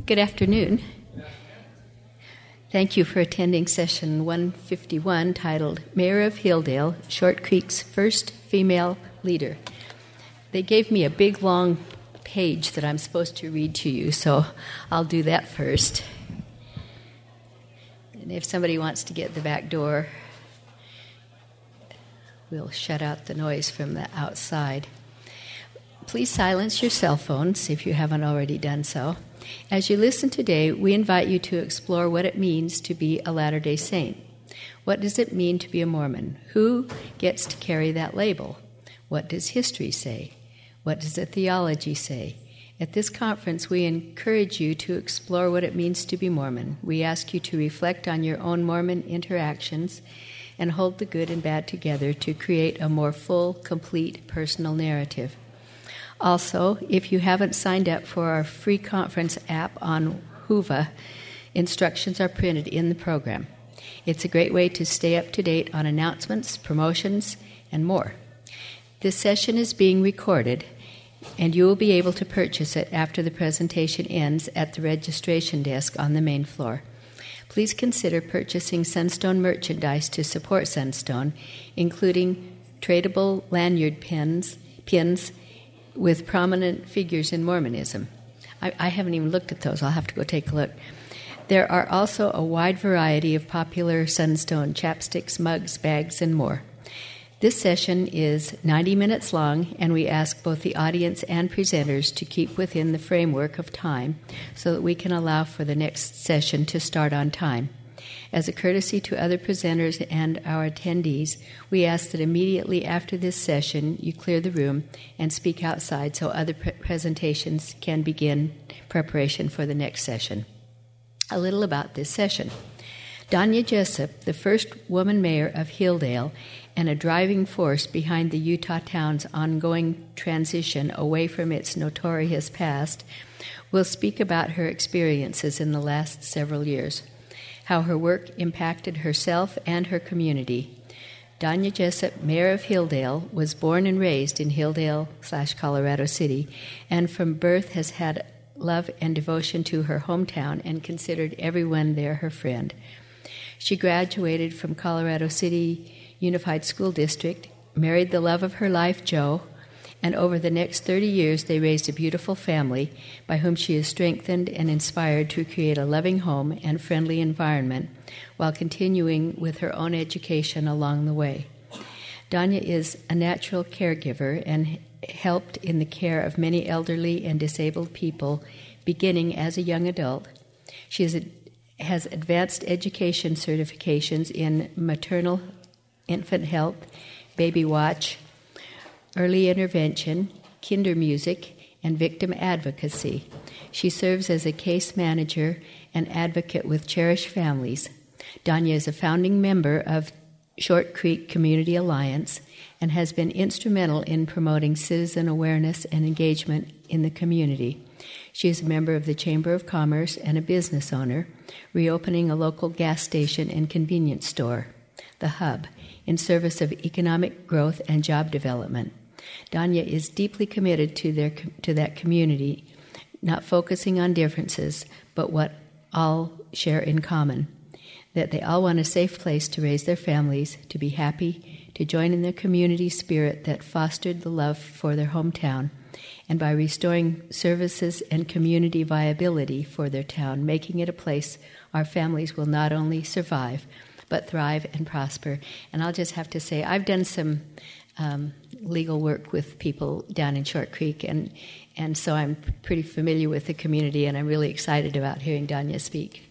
Good afternoon. Thank you for attending session 151 titled Mayor of Hilldale, Short Creek's First Female Leader. They gave me a big long page that I'm supposed to read to you, so I'll do that first. And if somebody wants to get the back door, we'll shut out the noise from the outside. Please silence your cell phones if you haven't already done so. As you listen today, we invite you to explore what it means to be a Latter-day Saint. What does it mean to be a Mormon? Who gets to carry that label? What does history say? What does the theology say? At this conference, we encourage you to explore what it means to be Mormon. We ask you to reflect on your own Mormon interactions and hold the good and bad together to create a more full, complete personal narrative. Also, if you haven't signed up for our free conference app on Whova, instructions are printed in the program. It's a great way to stay up to date on announcements, promotions, and more. This session is being recorded, and you will be able to purchase it after the presentation ends at the registration desk on the main floor. Please consider purchasing Sunstone merchandise to support Sunstone, including tradable lanyard pins with prominent figures in Mormonism. I haven't even looked at those. I'll have to go take a look. There are also a wide variety of popular Sunstone chapsticks, mugs, bags, and more. This session is 90 minutes long, and we ask both the audience and presenters to keep within the framework of time so that we can allow for the next session to start on time. As a courtesy to other presenters and our attendees, we ask that immediately after this session you clear the room and speak outside so other presentations can begin preparation for the next session. A little about this session. Danya Jessup, the first woman mayor of Hilldale and a driving force behind the Utah town's ongoing transition away from its notorious past, will speak about her experiences in the last several years, how her work impacted herself and her community. Danya Jessup, mayor of Hilldale, was born and raised in Hilldale/Colorado City, and from birth has had love and devotion to her hometown and considered everyone there her friend. She graduated from Colorado City Unified School District, married the love of her life, Joe, and over the next 30 years they raised a beautiful family by whom she is strengthened and inspired to create a loving home and friendly environment while continuing with her own education along the way. Danya is a natural caregiver and helped in the care of many elderly and disabled people beginning as a young adult. She has advanced education certifications in maternal infant health, baby watch, early intervention, kinder music, and victim advocacy. She serves as a case manager and advocate with Cherish Families. Danya is a founding member of Short Creek Community Alliance and has been instrumental in promoting citizen awareness and engagement in the community. She is a member of the Chamber of Commerce and a business owner, reopening a local gas station and convenience store, The Hub, in service of economic growth and job development. Danya is deeply committed to that community, not focusing on differences, but what all share in common, that they all want a safe place to raise their families, to be happy, to join in their community spirit that fostered the love for their hometown, and by restoring services and community viability for their town, making it a place our families will not only survive, but thrive and prosper. And I'll just have to say, I've done some legal work with people down in Short Creek, and so I'm pretty familiar with the community, and I'm really excited about hearing Danya speak.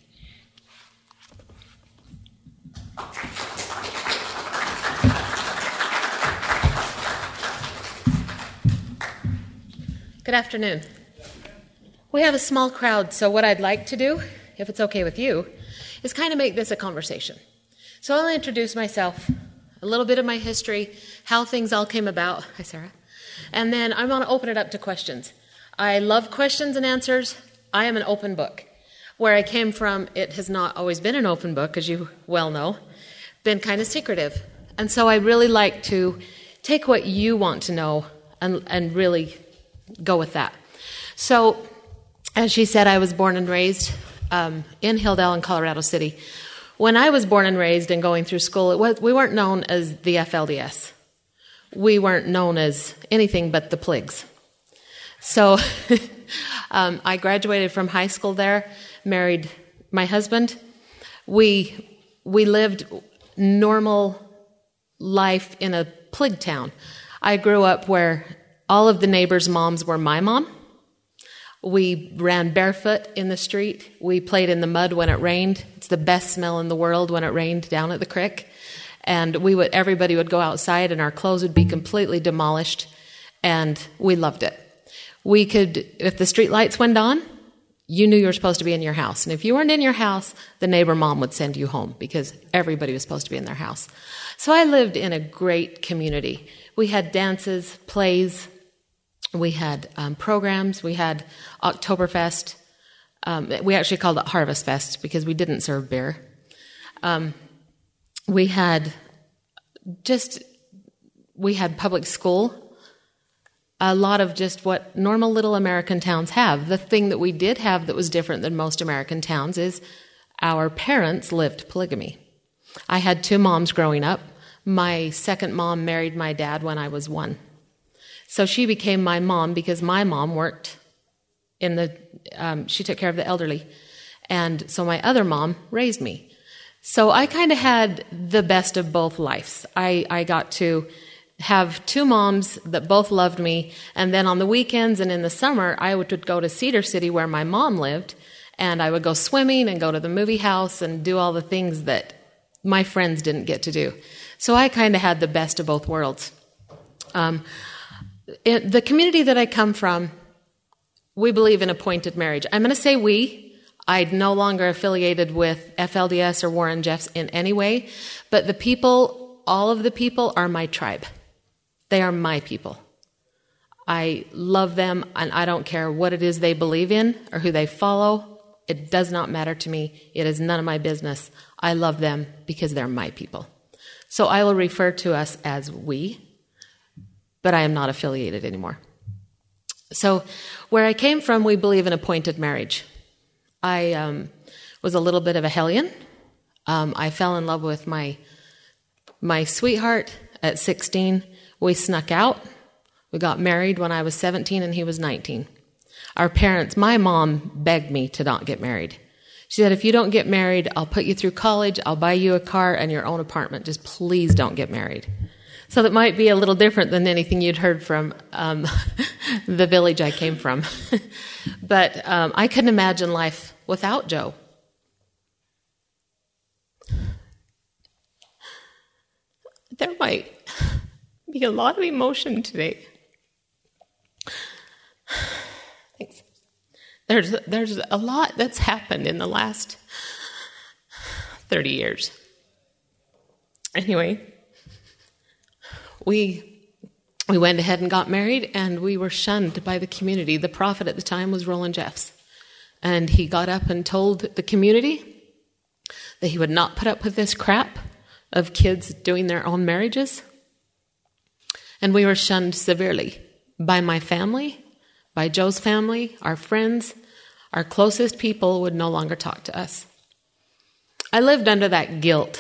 Good afternoon. We have a small crowd, so what I'd like to do, if it's okay with you, is kind of make this a conversation. So I'll introduce myself, a little bit of my history, how things all came about. Hi, Sarah. And then I want to open it up to questions. I love questions and answers. I am an open book. Where I came from, it has not always been an open book, as you well know, been kind of secretive. And so I really like to take what you want to know and really go with that. So As she said, I was born and raised in Hilldale in Colorado City. When I was born and raised and going through school, we weren't known as the FLDS. We weren't known as anything but the Pligs. So I graduated from high school there, married my husband. We lived normal life in a Plig town. I grew up where all of the neighbors' moms were my mom. We ran barefoot in the street. We played in the mud when it rained. It's the best smell in the world when it rained down at the creek. And everybody would go outside and our clothes would be completely demolished. And we loved it. If the street lights went on, you knew you were supposed to be in your house. And if you weren't in your house, the neighbor mom would send you home because everybody was supposed to be in their house. So I lived in a great community. We had dances, plays. We had programs. We had Oktoberfest. We actually called it Harvest Fest because we didn't serve beer. We had public school. A lot of just what normal little American towns have. The thing that we did have that was different than most American towns is our parents lived polygamy. I had 2 moms growing up. My second mom married my dad when I was 1. So she became my mom because my mom worked she took care of the elderly. And so my other mom raised me. So I kind of had the best of both lives. I got to have 2 moms that both loved me. And then on the weekends and in the summer, I would go to Cedar City where my mom lived. And I would go swimming and go to the movie house and do all the things that my friends didn't get to do. So I kind of had the best of both worlds. The community that I come from, we believe in appointed marriage. I'm going to say we. I'm no longer affiliated with FLDS or Warren Jeffs in any way, but all of the people are my tribe. They are my people. I love them, and I don't care what it is they believe in or who they follow. It does not matter to me. It is none of my business. I love them because they're my people. So I will refer to us as we, but I am not affiliated anymore. So where I came from, we believe in appointed marriage. I was a little bit of a hellion. I fell in love with my sweetheart at 16. We snuck out. We got married when I was 17 and he was 19. My mom begged me to not get married. She said, if you don't get married, I'll put you through college, I'll buy you a car and your own apartment. Just please don't get married. So that might be a little different than anything you'd heard from the village I came from. But I couldn't imagine life without Joe. There might be a lot of emotion today. Thanks. There's a lot that's happened in the last 30 years. Anyway, we went ahead and got married, and we were shunned by the community. The prophet at the time was Roland Jeffs, and he got up and told the community that he would not put up with this crap of kids doing their own marriages. And we were shunned severely by my family, by Joe's family, our friends. Our closest people would no longer talk to us. I lived under that guilt.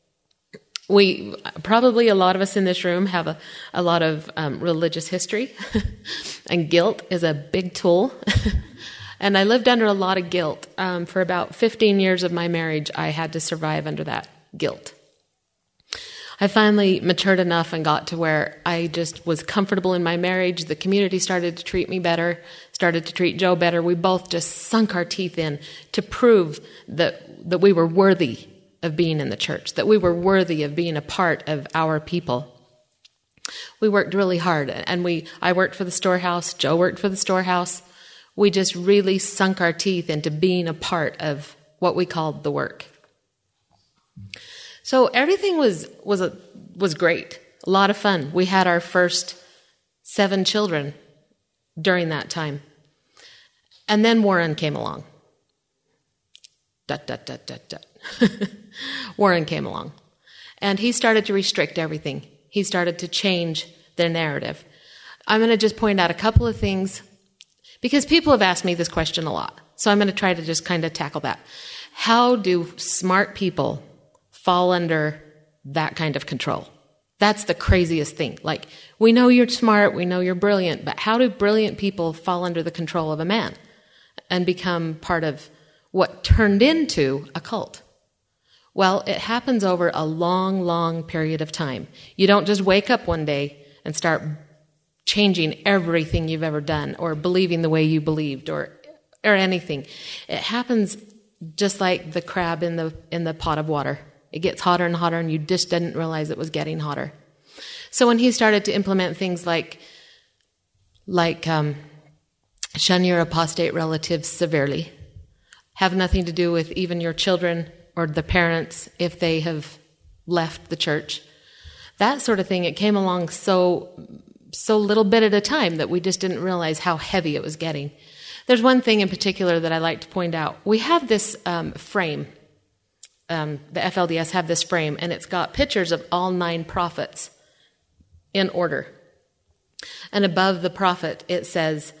Probably a lot of us in this room have a lot of religious history, and guilt is a big tool. And I lived under a lot of guilt. For about 15 years of my marriage, I had to survive under that guilt. I finally matured enough and got to where I just was comfortable in my marriage. The community started to treat me better, started to treat Joe better. We both just sunk our teeth in to prove that we were worthy of being in the church, that we were worthy of being a part of our people. We worked really hard, and I worked for the storehouse, Joe worked for the storehouse. We just really sunk our teeth into being a part of what we called the work. So everything was great, a lot of fun. We had our first 7 children during that time. And then Warren came along. Warren came along. And he started to restrict everything. He started to change the narrative. I'm going to just point out a couple of things Because people have asked me this question a lot. So I'm going to try to just kind of tackle that. How do smart people fall under that kind of control? That's the craziest thing. Like, we know you're smart, we know you're brilliant, but how do brilliant people fall under the control of a man and become part of what turned into a cult? Well, it happens over a long, long period of time. You don't just wake up one day and start changing everything you've ever done or believing the way you believed or anything. It happens just like the crab in the pot of water. It gets hotter and hotter, and you just didn't realize it was getting hotter. So when he started to implement things like shun your apostate relatives severely, have nothing to do with even your children or the parents if they have left the church, that sort of thing, it came along so little bit at a time that we just didn't realize how heavy it was getting. There's one thing in particular that I like to point out. We have this frame. The FLDS have this frame, and it's got pictures of all 9 prophets in order. And above the prophet, it says,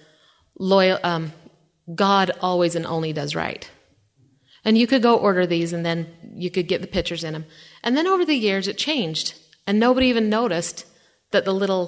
God always and only does right. And you could go order these, and then you could get the pictures in them. And then over the years, it changed, and nobody even noticed that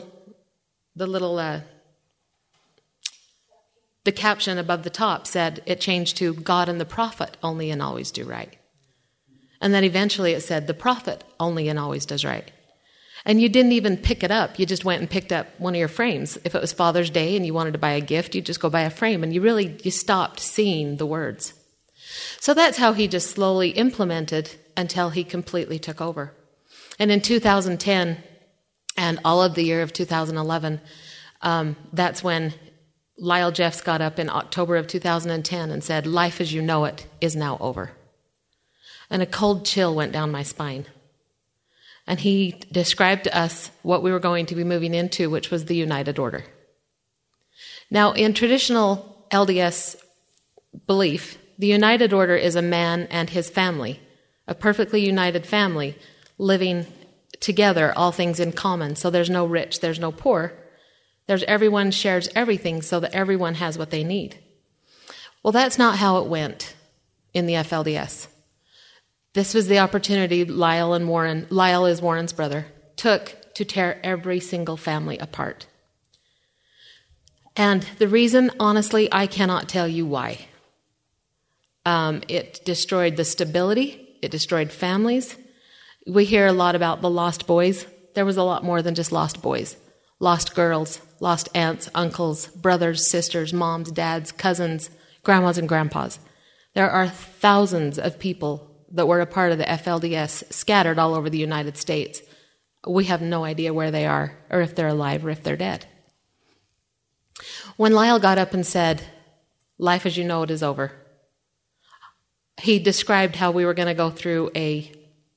the caption above the top said it changed to God and the prophet only and always do right. And then eventually it said the prophet only and always does right. And you didn't even pick it up. You just went and picked up one of your frames. If it was Father's Day and you wanted to buy a gift, you'd just go buy a frame, and you stopped seeing the words. So that's how he just slowly implemented until he completely took over. And in 2010 and all of the year of 2011, that's when Lyle Jeffs got up in October of 2010 and said, "Life as you know it is now over." And a cold chill went down my spine. And he described to us what we were going to be moving into, which was the United Order. Now, in traditional LDS belief, the United Order is a man and his family, a perfectly united family, living together, all things in common. So there's no rich, there's no poor. Everyone shares everything so that everyone has what they need. Well, that's not how it went in the FLDS. This was the opportunity Lyle is Warren's brother, took to tear every single family apart. And the reason, honestly, I cannot tell you why. It destroyed the stability. It destroyed families. We hear a lot about the lost boys. There was a lot more than just lost boys. Lost girls, lost aunts, uncles, brothers, sisters, moms, dads, cousins, grandmas, and grandpas. There are thousands of people that were a part of the FLDS scattered all over the United States. We have no idea where they are, or if they're alive, or if they're dead. When Lyle got up and said, "Life as you know it is over," he described how we were going to go through a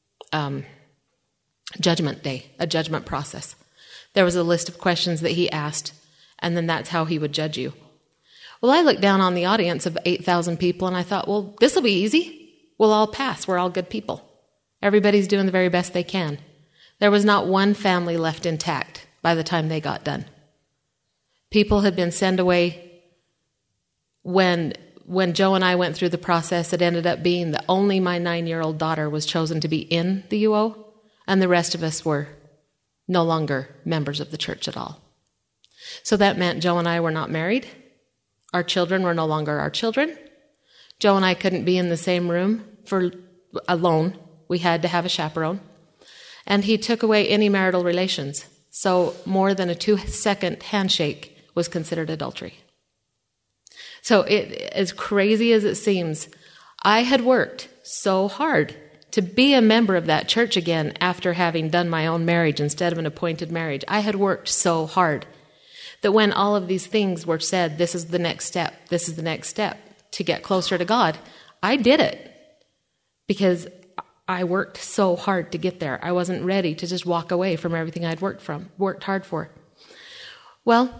judgment day, a judgment process. There was a list of questions that he asked, and then that's how he would judge you. Well, I looked down on the audience of 8,000 people, and I thought, well, this will be easy. We'll all pass. We're all good people. Everybody's doing the very best they can. There was not one family left intact by the time they got done. People had been sent away. When Joe and I went through the process, it ended up being that only my 9-year-old daughter was chosen to be in the UO, and the rest of us were no longer members of the church at all. So that meant Joe and I were not married. Our children were no longer our children. Joe and I couldn't be in the same room alone. We had to have a chaperone. And he took away any marital relations. So more than a 2-second handshake was considered adultery. So as crazy as it seems, I had worked so hard to be a member of that church again after having done my own marriage instead of an appointed marriage. I had worked so hard that when all of these things were said, this is the next step to get closer to God, I did it because I worked so hard to get there. I wasn't ready to just walk away from everything I'd worked hard for. Well,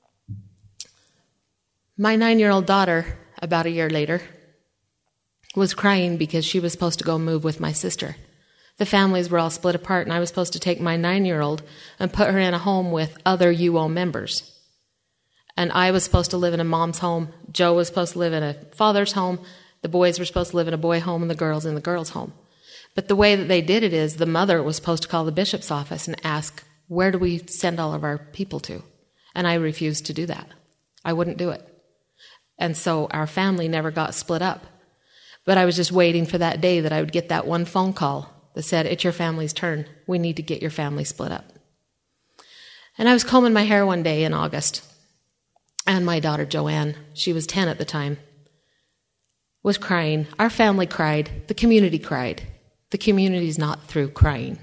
my 9-year-old daughter, about a year later, was crying because she was supposed to go move with my sister. The families were all split apart, and I was supposed to take my 9-year-old and put her in a home with other UO members. And I was supposed to live in a mom's home. Joe was supposed to live in a father's home. The boys were supposed to live in a boy home and the girls in the girls' home. But the way that they did it is the mother was supposed to call the bishop's office and ask, where do we send all of our people to? And I refused to do that. I wouldn't do it. And so our family never got split up. But I was just waiting for that day that I would get that one phone call that said, it's your family's turn. We need to get your family split up. And I was combing my hair one day in August. And my daughter, Joanne, she was 10 at the time, was crying. Our family cried. The community cried. The community's not through crying.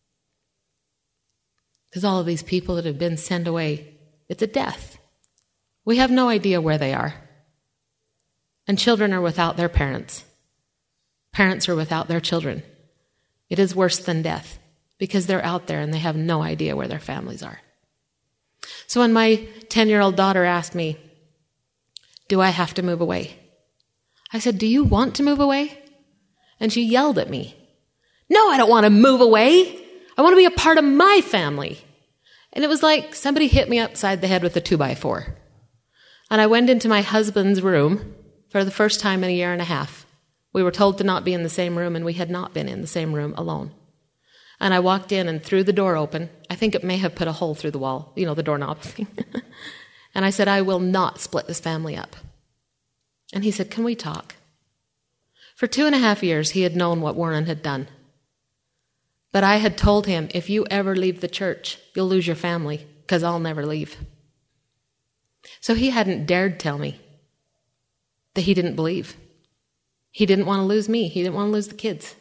Because all of these people that have been sent away, it's a death. We have no idea where they are. And children are without their parents. Parents are without their children. It is worse than death because they're out there and they have no idea where their families are. So when my 10-year-old daughter asked me, do I have to move away? I said, do you want to move away? And she yelled at me. No, I don't want to move away. I want to be a part of my family. And it was like somebody hit me upside the head with a 2x4. And I went into my husband's room for the first time in a year and a half. We were told to not be in the same room, and we had not been in the same room alone. And I walked in and threw the door open. I think it may have put a hole through the wall, the doorknob thing. And I said, I will not split this family up. And he said, can we talk? For 2.5 years, he had known what Warren had done. But I had told him, if you ever leave the church, you'll lose your family, because I'll never leave. So he hadn't dared tell me that he didn't believe. He didn't want to lose me. He didn't want to lose the kids.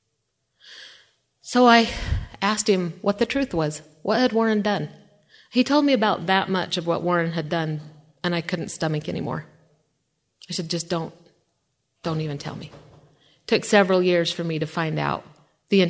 So I asked him what the truth was. What had Warren done? He told me about that much of what Warren had done, and I couldn't stomach anymore. I said, just don't even tell me. It took several years for me to find out the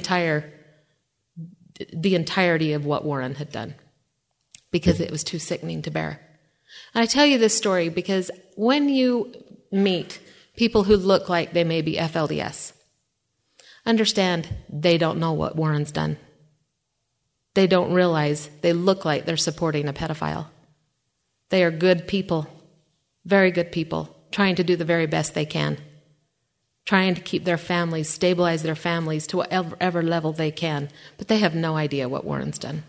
entirety of what Warren had done, because it was too sickening to bear. And I tell you this story because when you meet people who look like they may be FLDS, understand they don't know what Warren's done. They don't realize they look like they're supporting a pedophile. They are good people, very good people, trying to do the very best they can, trying to keep their families, stabilize their families to whatever level they can, but they have no idea what Warren's done.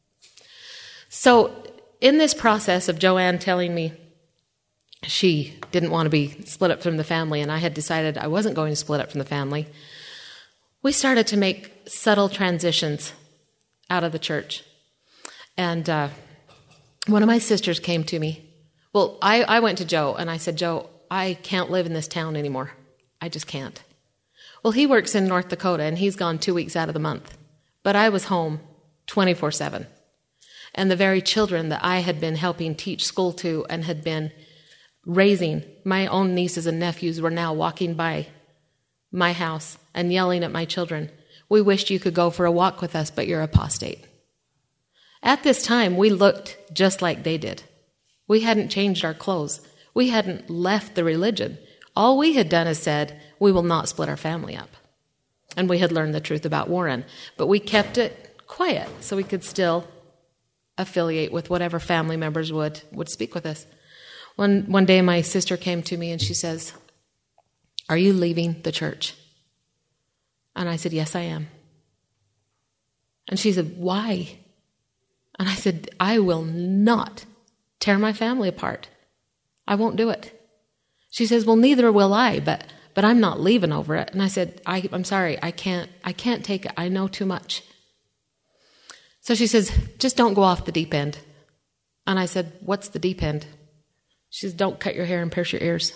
So in this process of Joanne telling me she didn't want to be split up from the family, and I had decided I wasn't going to split up from the family, we started to make subtle transitions out of the church. And one of my sisters came to me. Well, I went to Joe, and I said, Joe, I can't live in this town anymore. I just can't. Well, he works in North Dakota, and he's gone 2 weeks out of the month. But I was home 24/7. And the very children that I had been helping teach school to and had been raising, my own nieces and nephews, were now walking by my house and yelling at my children, we wished you could go for a walk with us, but you're apostate. At this time, we looked just like they did. We hadn't changed our clothes. We hadn't left the religion. All we had done is said, we will not split our family up. And we had learned the truth about Warren. But we kept it quiet so we could still affiliate with whatever family members would speak with us. One day my sister came to me and she says, are you leaving the church? And I said, yes, I am. And she said, why? And I said, I will not tear my family apart. I won't do it. She says, well, neither will I, but I'm not leaving over it. And I said, I'm sorry, I can't take it. I know too much. So she says, just don't go off the deep end. And I said, what's the deep end? She says, don't cut your hair and pierce your ears.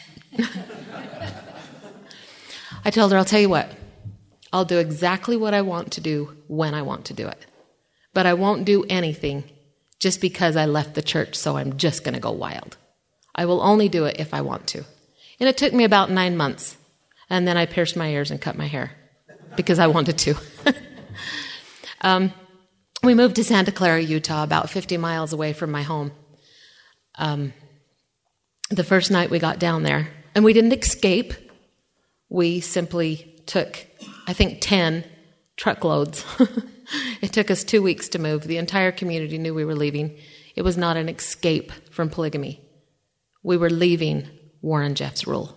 I told her, I'll tell you what, I'll do exactly what I want to do when I want to do it. But I won't do anything just because I left the church, so I'm just going to go wild. I will only do it if I want to. And it took me about 9 months. And then I pierced my ears and cut my hair because I wanted to. We moved to Santa Clara, Utah, about 50 miles away from my home. The first night we got down there, and we didn't escape. We simply took, I think, 10 truckloads. It took us 2 weeks to move. The entire community knew we were leaving. It was not an escape from polygamy. We were leaving Warren Jeffs' rule.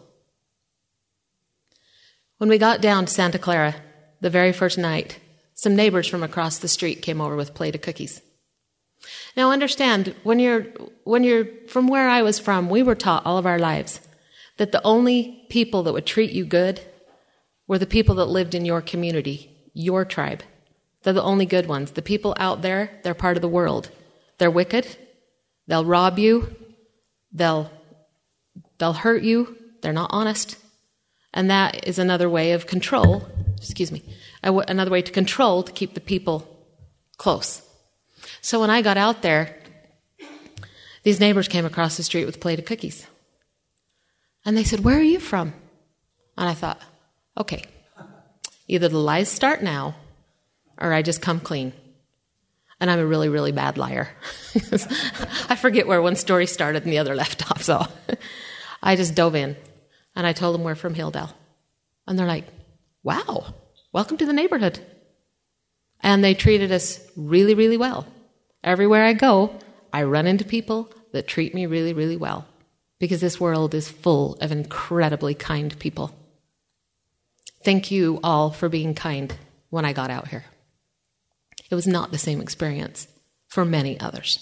When we got down to Santa Clara, the very first night, some neighbors from across the street came over with a plate of cookies. Now understand, when you're from where I was from, we were taught all of our lives that the only people that would treat you good were the people that lived in your community, your tribe. They're the only good ones. The people out there, they're part of the world. They're wicked. They'll rob you. They'll hurt you. They're not honest. And that is another way of control, another way to control to keep the people close. So when I got out there, these neighbors came across the street with a plate of cookies. And they said, "Where are you from?" And I thought, okay, either the lies start now or I just come clean. And I'm a really, really bad liar. I forget where one story started and the other left off. So I just dove in and I told them we're from Hilldale. And they're like, "Wow, welcome to the neighborhood." And they treated us really, really well. Everywhere I go, I run into people that treat me really, really well, because this world is full of incredibly kind people. Thank you all for being kind when I got out here. It was not the same experience for many others.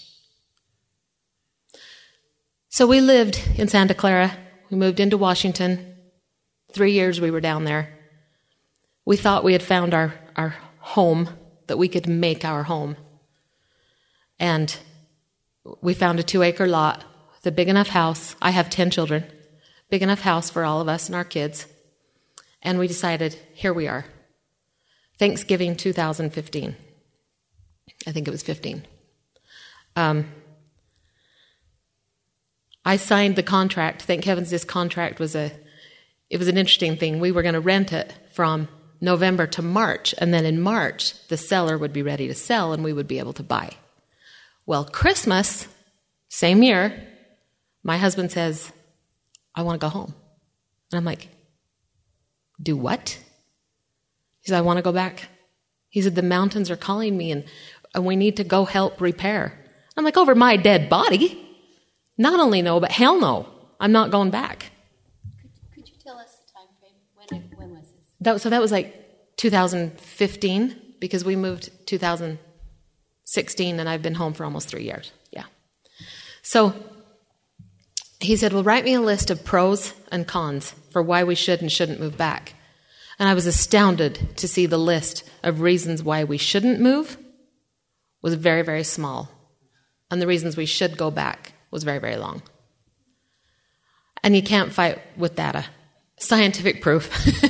So we lived in Santa Clara. We moved into Washington. 3 years we were down there. We thought we had found our home, that we could make our home. And we found a 2-acre lot with a big enough house. I have 10 children. Big enough house for all of us and our kids. And we decided, here we are. Thanksgiving 2015. I think it was 15. I signed the contract. Thank heavens this contract was an interesting thing. We were going to rent it from November to March, and then in March, the seller would be ready to sell and we would be able to buy. Well, Christmas, same year, my husband says, "I want to go home." And I'm like, "Do what?" He said, "I want to go back." He said, "The mountains are calling me and we need to go help repair." I'm like, "Over my dead body? Not only no, but hell no. I'm not going back." Could you tell us the time frame? When was this? That was like 2015, because we moved 2016 and I've been home for almost 3 years. Yeah. So he said, "Well, write me a list of pros and cons for why we should and shouldn't move back." And I was astounded to see the list of reasons why we shouldn't move was very, very small. And the reasons we should go back was very, very long. And you can't fight with data. Scientific proof.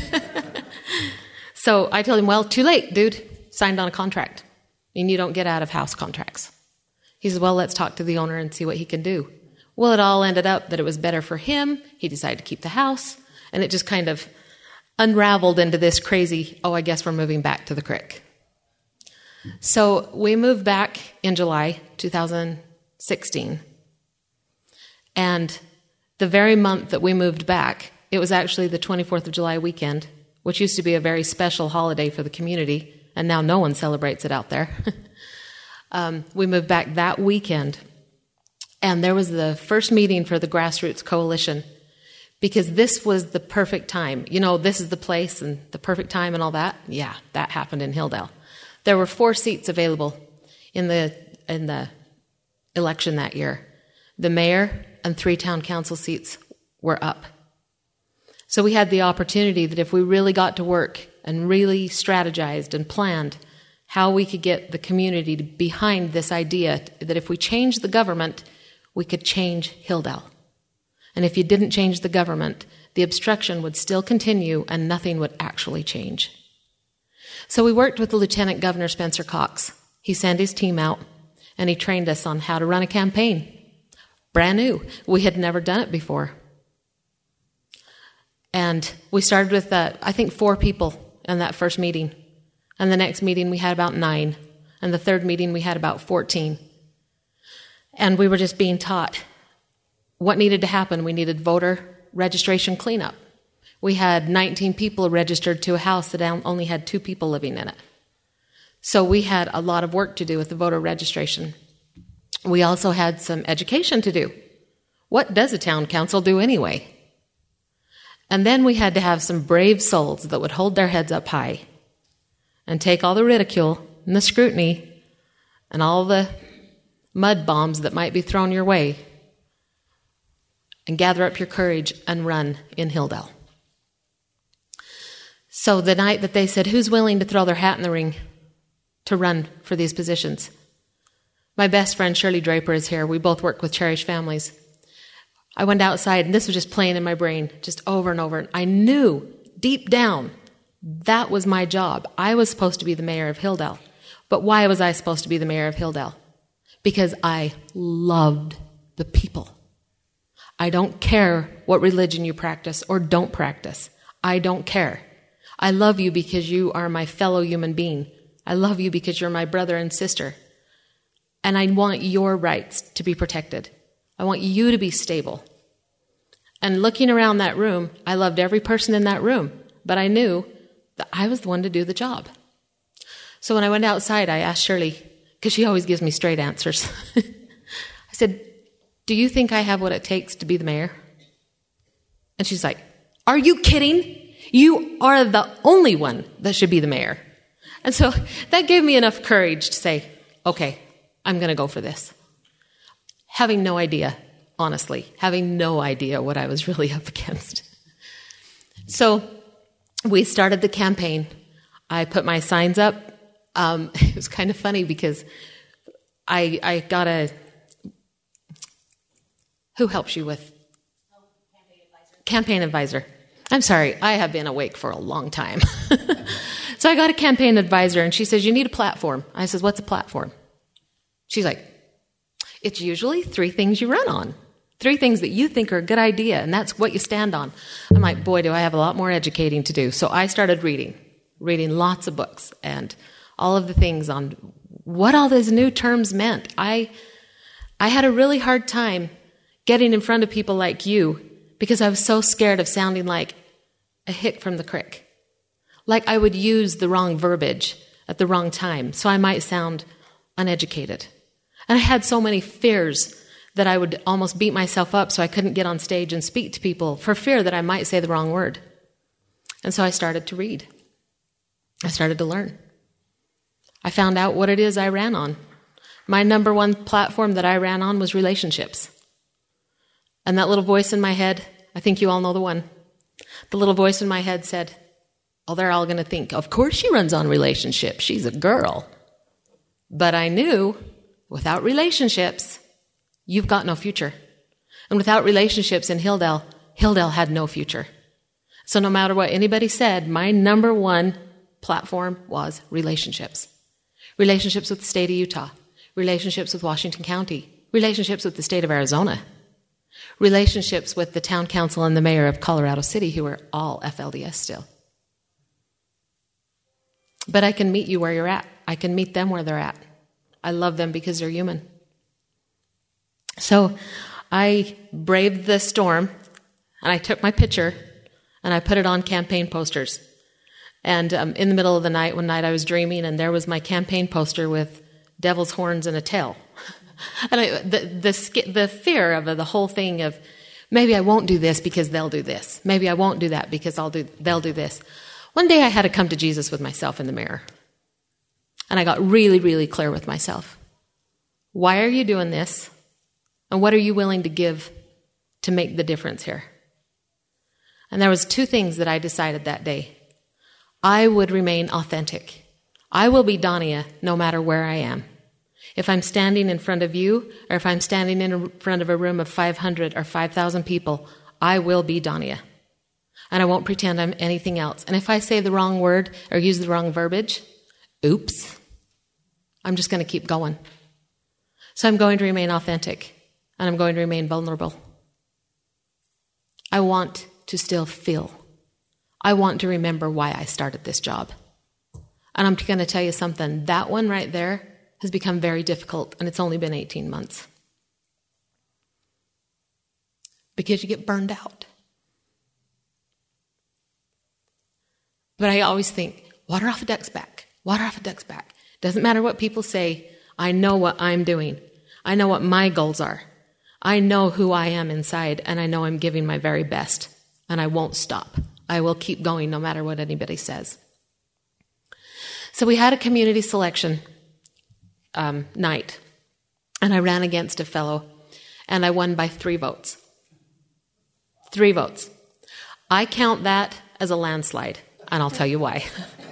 So I told him, "Well, too late, dude. Signed on a contract. And you don't get out of house contracts." He says, "Well, let's talk to the owner and see what he can do." Well, it all ended up that it was better for him. He decided to keep the house. And it just kind of unraveled into this crazy, I guess we're moving back to the creek. So we moved back in July 2016. And the very month that we moved back, it was actually the 24th of July weekend, which used to be a very special holiday for the community, and now no one celebrates it out there. We moved back that weekend, and there was the first meeting for the Grassroots Coalition, because this was the perfect time. You know, this is the place and the perfect time and all that. Yeah, that happened in Hilldale. There were 4 seats available in the election that year. The mayor and 3 town council seats were up. So we had the opportunity that if we really got to work and really strategized and planned how we could get the community behind this idea that if we changed the government, we could change Hilldale. And if you didn't change the government, the obstruction would still continue and nothing would actually change. So we worked with the Lieutenant Governor Spencer Cox. He sent his team out and he trained us on how to run a campaign. Brand new. We had never done it before. And we started with, I think, 4 people in that first meeting. And the next meeting we had about 9. And the third meeting we had about 14. And we were just being taught what needed to happen. We needed voter registration cleanup. We had 19 people registered to a house that only had 2 people living in it. So we had a lot of work to do with the voter registration. We also had some education to do. What does a town council do anyway? And then we had to have some brave souls that would hold their heads up high and take all the ridicule and the scrutiny and all the mud bombs that might be thrown your way and gather up your courage and run in Hilldale. So the night that they said, who's willing to throw their hat in the ring to run for these positions? My best friend Shirley Draper is here. We both work with Cherished Families. I went outside, and this was just playing in my brain, just over and over. I knew deep down that was my job. I was supposed to be the mayor of Hilldale. But why was I supposed to be the mayor of Hilldale? Because I loved the people. I don't care what religion you practice or don't practice. I don't care. I love you because you are my fellow human being. I love you because you're my brother and sister. And I want your rights to be protected. I want you to be stable. And looking around that room, I loved every person in that room, but I knew that I was the one to do the job. So when I went outside, I asked Shirley, because she always gives me straight answers. I said, do you think I have what it takes to be the mayor? And she's like, are you kidding? You are the only one that should be the mayor. And so that gave me enough courage to say, okay, I'm going to go for this. Having no idea, honestly, having no idea what I was really up against. So we started the campaign. I put my signs up. It was kind of funny because I got a... Who helps you with? Campaign advisor. I'm sorry, I have been awake for a long time. So I got a campaign advisor, and she says, you need a platform. I says, what's a platform? She's like, it's usually 3 things you run on. 3 things that you think are a good idea, and that's what you stand on. I'm like, boy, do I have a lot more educating to do. So I started reading lots of books and all of the things on what all these new terms meant. I had a really hard time getting in front of people like you because I was so scared of sounding like a hick from the crick. Like I would use the wrong verbiage at the wrong time, so I might sound uneducated. And I had so many fears that I would almost beat myself up so I couldn't get on stage and speak to people for fear that I might say the wrong word. And so I started to read. I started to learn. I found out what it is I ran on. My number one platform that I ran on was relationships. And that little voice in my head, I think you all know the one. The little voice in my head said, oh, they're all going to think, of course she runs on relationships. She's a girl. But I knew without relationships, you've got no future. And without relationships in Hilldale had no future. So no matter what anybody said, my number one platform was relationships. Relationships with the state of Utah. Relationships with Washington County. Relationships with the state of Arizona. Relationships with the town council and the mayor of Colorado City, who are all FLDS still. But I can meet you where you're at. I can meet them where they're at. I love them because they're human. So I braved the storm, and I took my picture, and I put it on campaign posters. And in the middle of the night, one night I was dreaming, and there was my campaign poster with devil's horns and a tail. And the fear of the whole thing of, maybe I won't do this because they'll do this. Maybe I won't do that because they'll do this. One day I had to come to Jesus with myself in the mirror. And I got really, really clear with myself. Why are you doing this? And what are you willing to give to make the difference here? And there was 2 things that I decided that day. I would remain authentic. I will be Dania no matter where I am. If I'm standing in front of you, or if I'm standing in front of a room of 500 or 5,000 people, I will be Dania. And I won't pretend I'm anything else. And if I say the wrong word or use the wrong verbiage, oops, I'm just going to keep going. So I'm going to remain authentic, and I'm going to remain vulnerable. I want to still feel. I want to remember why I started this job. And I'm going to tell you something. That one right there has become very difficult, and it's only been 18 months. Because you get burned out. But I always think, water off a duck's back. Water off a duck's back. Doesn't matter what people say. I know what I'm doing. I know what my goals are. I know who I am inside, and I know I'm giving my very best, and I won't stop. I will keep going no matter what anybody says. So we had a community selection night, and I ran against a fellow, and I won by 3 votes. 3 votes. I count that as a landslide, and I'll tell you why.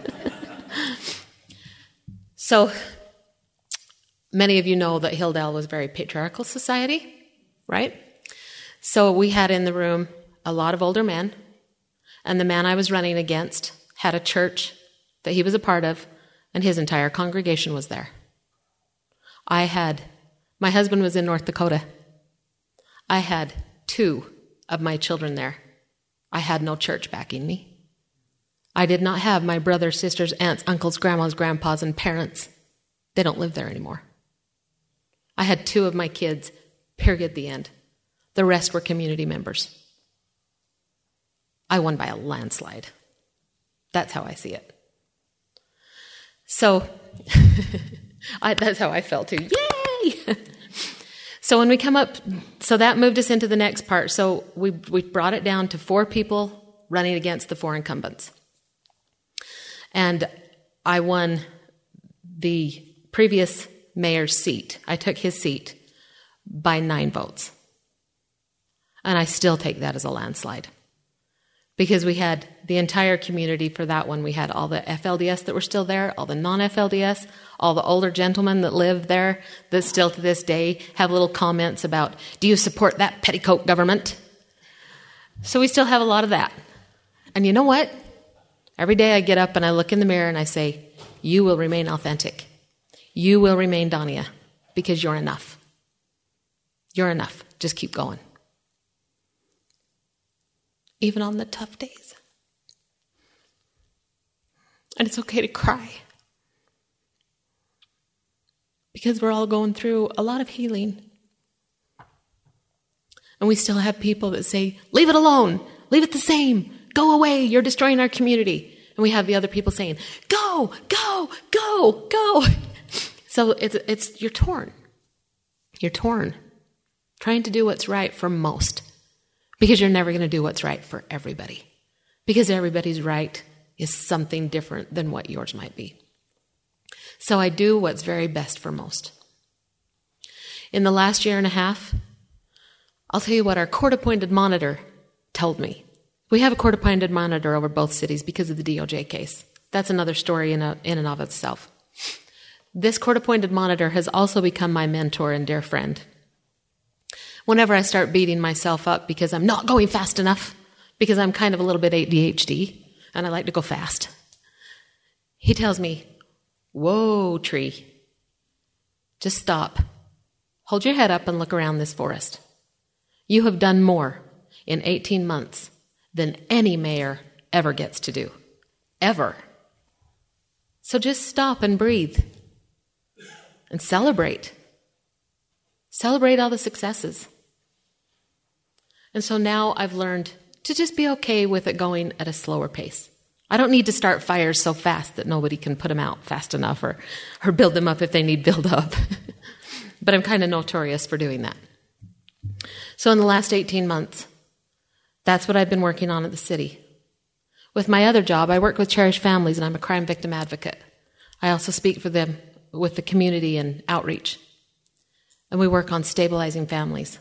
So, many of you know that Hilldale was a very patriarchal society, right? So we had in the room a lot of older men, and the man I was running against had a church that he was a part of, and his entire congregation was there. My husband was in North Dakota. I had 2 of my children there. I had no church backing me. I did not have my brothers, sisters, aunts, uncles, grandmas, grandpas, and parents. They don't live there anymore. I had 2 of my kids, period, the end. The rest were community members. I won by a landslide. That's how I see it. So, that's how I felt too. Yay! So when we come up, so that moved us into the next part. So we brought it down to 4 people running against the 4 incumbents. And I won the previous mayor's seat. I took his seat by 9 votes. And I still take that as a landslide. Because we had the entire community for that one. We had all the FLDS that were still there, all the non-FLDS, all the older gentlemen that lived there that still to this day have little comments about, do you support that petticoat government? So we still have a lot of that. And you know what? Every day I get up and I look in the mirror and I say, you will remain authentic. You will remain Dania because you're enough. You're enough. Just keep going. Even on the tough days. And it's okay to cry. Because we're all going through a lot of healing. And we still have people that say, leave it alone. Leave it the same. Go away. You're destroying our community. And we have the other people saying, go, go, go, go. So you're torn. You're torn. Trying to do what's right for most. Because you're never going to do what's right for everybody. Because everybody's right is something different than what yours might be. So I do what's very best for most. In the last year and a half, I'll tell you what our court-appointed monitor told me. We have a court-appointed monitor over both cities because of the DOJ case. That's another story in and of itself. This court-appointed monitor has also become my mentor and dear friend. Whenever I start beating myself up because I'm not going fast enough, because I'm kind of a little bit ADHD, and I like to go fast, he tells me, whoa, tree, just stop. Hold your head up and look around this forest. You have done more in 18 months than any mayor ever gets to do. Ever. So just stop and breathe. And celebrate. Celebrate all the successes. And so now I've learned to just be okay with it going at a slower pace. I don't need to start fires so fast that nobody can put them out fast enough or build them up if they need build up. But I'm kind of notorious for doing that. So in the last 18 months, that's what I've been working on at the city. With my other job, I work with cherished families and I'm a crime victim advocate. I also speak for them with the community and outreach. And we work on stabilizing families.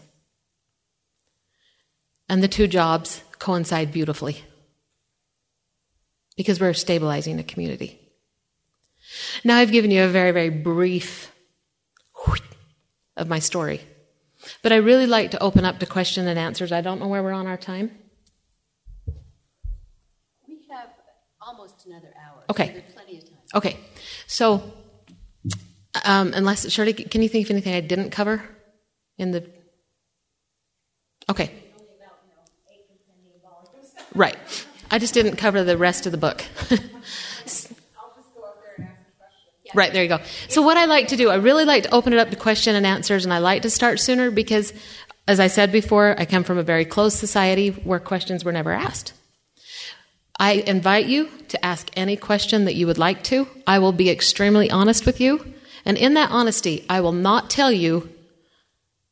And the 2 jobs coincide beautifully because we're stabilizing a community. Now I've given you a very, very brief of my story. But I really like to open up to question and answers. I don't know where we're on our time. We have almost another hour. Okay. So there's plenty of time. Okay. So, unless, Shirley, can you think of anything I didn't cover in the... Okay. Right. I just didn't cover the rest of the book. Right, there you go. So what I like to do, I really like to open it up to question and answers, and I like to start sooner because, as I said before, I come from a very closed society where questions were never asked. I invite you to ask any question that you would like to. I will be extremely honest with you, and in that honesty, I will not tell you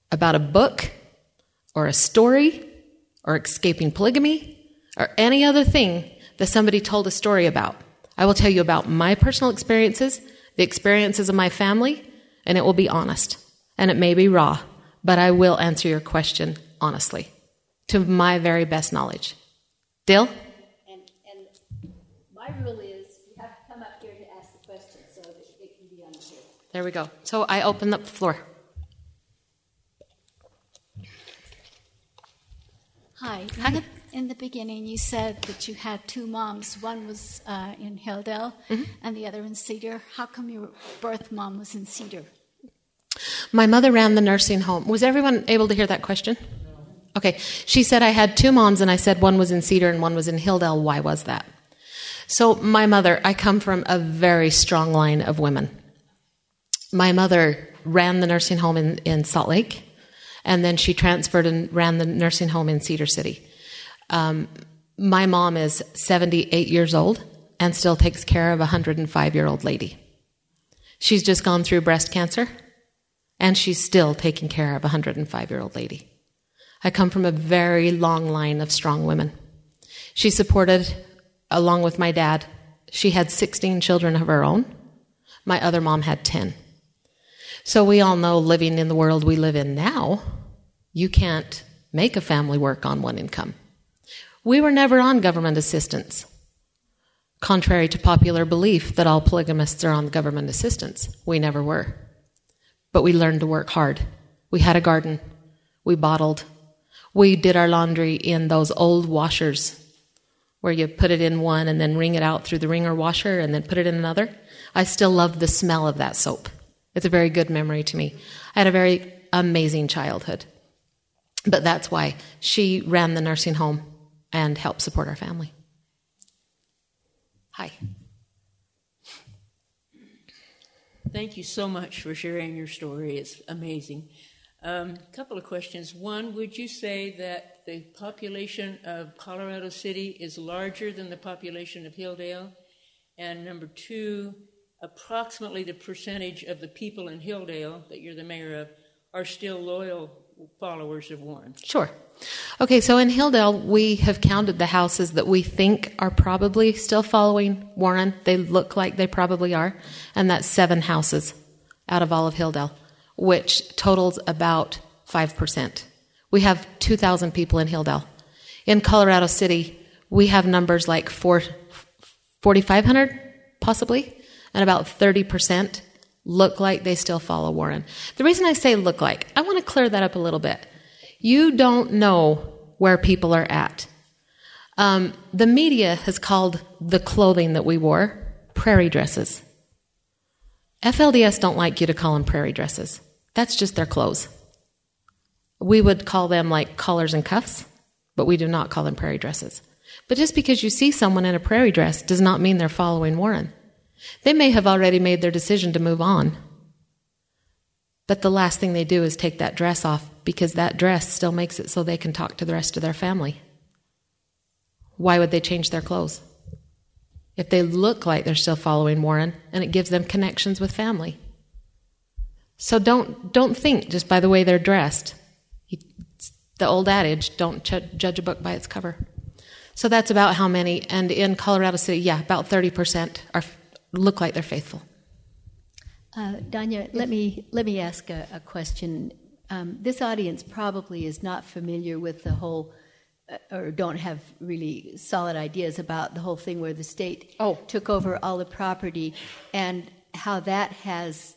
about a book or a story or escaping polygamy or any other thing that somebody told a story about. I will tell you about my personal experiences, the experiences of my family, and it will be honest. And it may be raw, but I will answer your question honestly, to my very best knowledge. Dill? And my rule is you have to come up here to ask the question so that it can be on the tape. There we go. So I open up the floor. Hi. In the beginning, you said that you had two moms. One was in Hilldale and the other in Cedar. How come your birth mom was in Cedar? My mother ran the nursing home. Was everyone able to hear that question? No. Okay. She said I had two moms, and I said one was in Cedar and one was in Hilldale. Why was that? So my mother, I come from a very strong line of women. My mother ran the nursing home in Salt Lake, and then she transferred and ran the nursing home in Cedar City. My mom is 78 years old and still takes care of a 105-year-old lady. She's just gone through breast cancer, and she's still taking care of a 105-year-old lady. I come from a very long line of strong women. She supported, along with my dad, she had 16 children of her own. My other mom had 10. So we all know, living in the world we live in now, you can't make a family work on one income. We were never on government assistance, contrary to popular belief that all polygamists are on government assistance. We never were. But we learned to work hard. We had a garden. We bottled. We did our laundry in those old washers where you put it in one and then wring it out through the wringer washer and then put it in another. I still love the smell of that soap. It's a very good memory to me. I had a very amazing childhood. But that's why she ran the nursing home and helped support our family. Hi. Thank you so much for sharing your story. It's amazing. Couple of questions. One, would you say that the population of Colorado City is larger than the population of Hilldale? And number two, approximately the percentage of the people in Hilldale that you're the mayor of are still loyal followers of Warren? Sure. Okay, so in Hilldale, we have counted the houses that we think are probably still following Warren. They look like they probably are. And that's 7 houses out of all of Hilldale, which totals about 5%. We have 2,000 people in Hilldale. In Colorado City, we have numbers like 4,500, possibly, and about 30% look like they still follow Warren. The reason I say look like, I want to clear that up a little bit. You don't know where people are at. The media has called the clothing that we wore prairie dresses. FLDS don't like you to call them prairie dresses. That's just their clothes. We would call them like collars and cuffs, but we do not call them prairie dresses. But just because you see someone in a prairie dress does not mean they're following Warren. They may have already made their decision to move on. But the last thing they do is take that dress off because that dress still makes it so they can talk to the rest of their family. Why would they change their clothes? If they look like they're still following Warren, and it gives them connections with family. So don't think just by the way they're dressed. It's the old adage, don't judge a book by its cover. So that's about how many. And in Colorado City, yeah, about 30% look like they're faithful. Danya, let me ask a question. This audience probably is not familiar with the whole, or don't have really solid ideas about the whole thing where the state took over all the property and how that has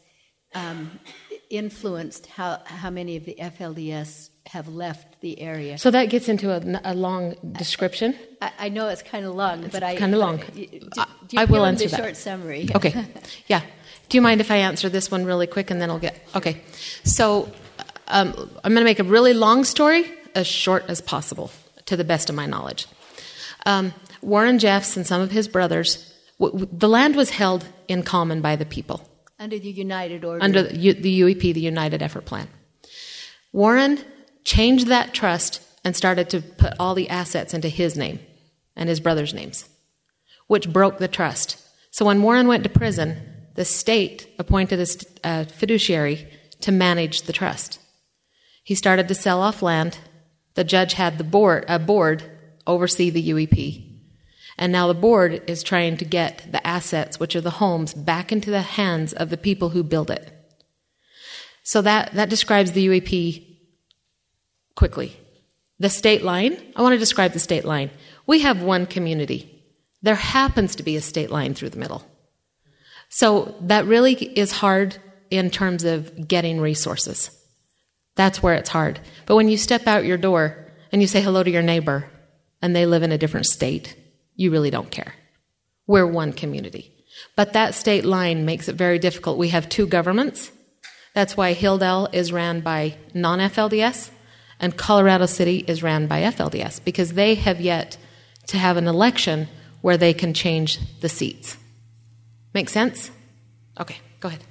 influenced how many of the FLDS have left the area. So that gets into a long description. I know it's kind of long, but I kind of long. I will answer the that. Short summary. Okay, yeah. Do you mind if I answer this one really quick and then I'll get... Okay, so I'm going to make a really long story as short as possible, to the best of my knowledge. Warren Jeffs and some of his brothers, the land was held in common by the people. Under the United Order. Under the UEP, the United Effort Plan. Warren changed that trust and started to put all the assets into his name and his brothers' names, which broke the trust. So when Warren went to prison, the state appointed a fiduciary to manage the trust. He started to sell off land. The judge had a board oversee the UEP. And now the board is trying to get the assets, which are the homes, back into the hands of the people who build it. So that describes the UEP quickly. The state line, I want to describe the state line. We have one community. There happens to be a state line through the middle. So that really is hard in terms of getting resources. That's where it's hard. But when you step out your door and you say hello to your neighbor and they live in a different state, you really don't care. We're one community. But that state line makes it very difficult. We have two governments. That's why Hilldale is ran by non-FLDS and Colorado City is ran by FLDS, because they have yet to have an election where they can change the seats. Make sense? Okay, go ahead.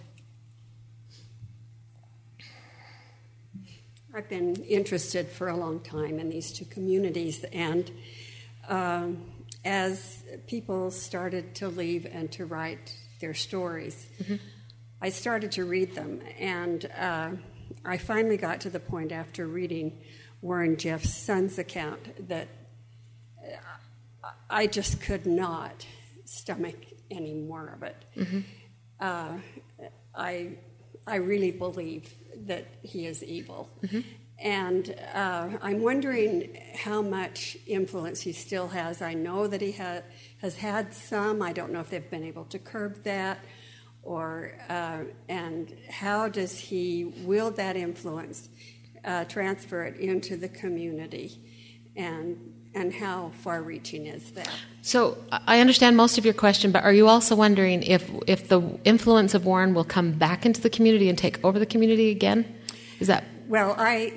I've been interested for a long time in these two communities, and as people started to leave and to write their stories, I started to read them, and I finally got to the point after reading Warren Jeff's son's account that I just could not stomach any more of it. I really believe that he is evil. And I'm wondering how much influence he still has. I know that he has had some. I don't know if they've been able to curb that, or and how does he wield that influence, transfer it into the community, and how far-reaching is that? So I understand most of your question, but are you also wondering if the influence of Warren will come back into the community and take over the community again? Is that... Well,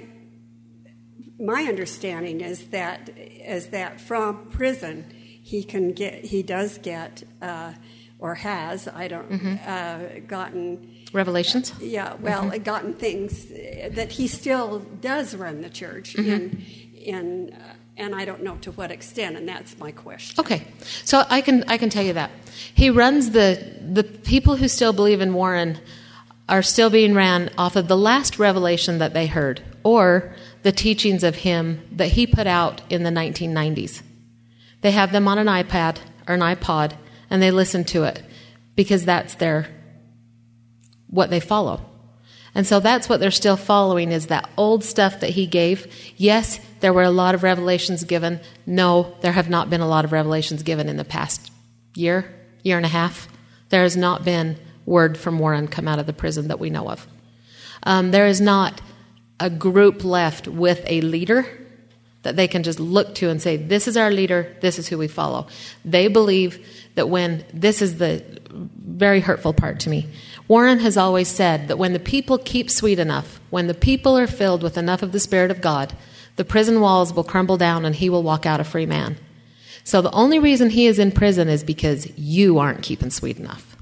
my understanding is that from prison he does get or has, I don't gotten revelations. Yeah, well, gotten things that he still does run the church in and I don't know to what extent, and that's my question. Okay, so I can tell you that he runs the people who still believe in Warren are still being ran off of the last revelation that they heard, or the teachings of him that he put out in the 1990s. They have them on an iPad or an iPod, and they listen to it because that's what they follow. And so that's what they're still following, is that old stuff that he gave. Yes, there were a lot of revelations given. No, there have not been a lot of revelations given in the past year and a half. There has not been word from Warren come out of the prison that we know of. There is not a group left with a leader that they can just look to and say, this is our leader, this is who we follow. They believe that this is the very hurtful part to me. Warren has always said that when the people keep sweet enough, when the people are filled with enough of the Spirit of God, the prison walls will crumble down and he will walk out a free man. So the only reason he is in prison is because you aren't keeping sweet enough.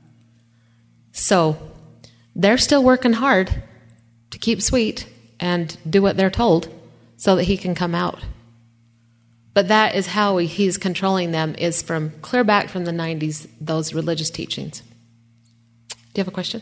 So they're still working hard to keep sweet and do what they're told so that he can come out. But that is how he's controlling them, is from clear back from the 90s, those religious teachings. Do you have a question?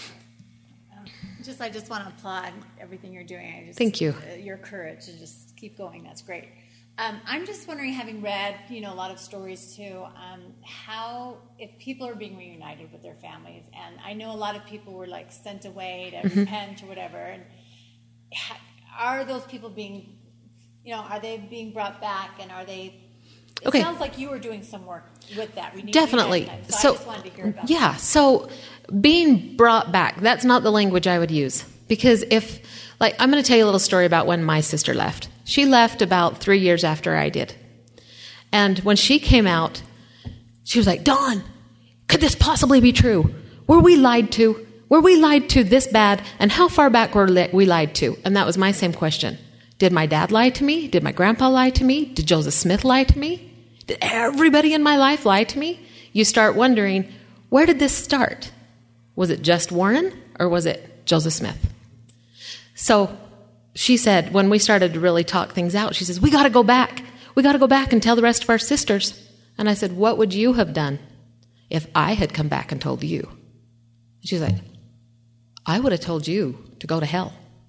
I just want to applaud everything you're doing. Thank you. Your courage to just keep going. That's great. I'm just wondering, having read, a lot of stories too, how, if people are being reunited with their families, and I know a lot of people were like sent away to repent or whatever, and are those people being, are they being brought back, and are they? It sounds like you were doing some work with that. Definitely. So I just wanted to hear about that. Yeah, so being brought back, that's not the language I would use. Because I'm going to tell you a little story about when my sister left. She left about 3 years after I did. And when she came out, she was like, Dawn, could this possibly be true? Were we lied to? Were we lied to this bad? And how far back were we lied to? And that was my same question. Did my dad lie to me? Did my grandpa lie to me? Did Joseph Smith lie to me? Did everybody in my life lie to me? You start wondering, where did this start? Was it just Warren, or was it Joseph Smith? So she said, when we started to really talk things out, she says, we got to go back. We got to go back and tell the rest of our sisters. And I said, what would you have done if I had come back and told you? She's like, I would have told you to go to hell.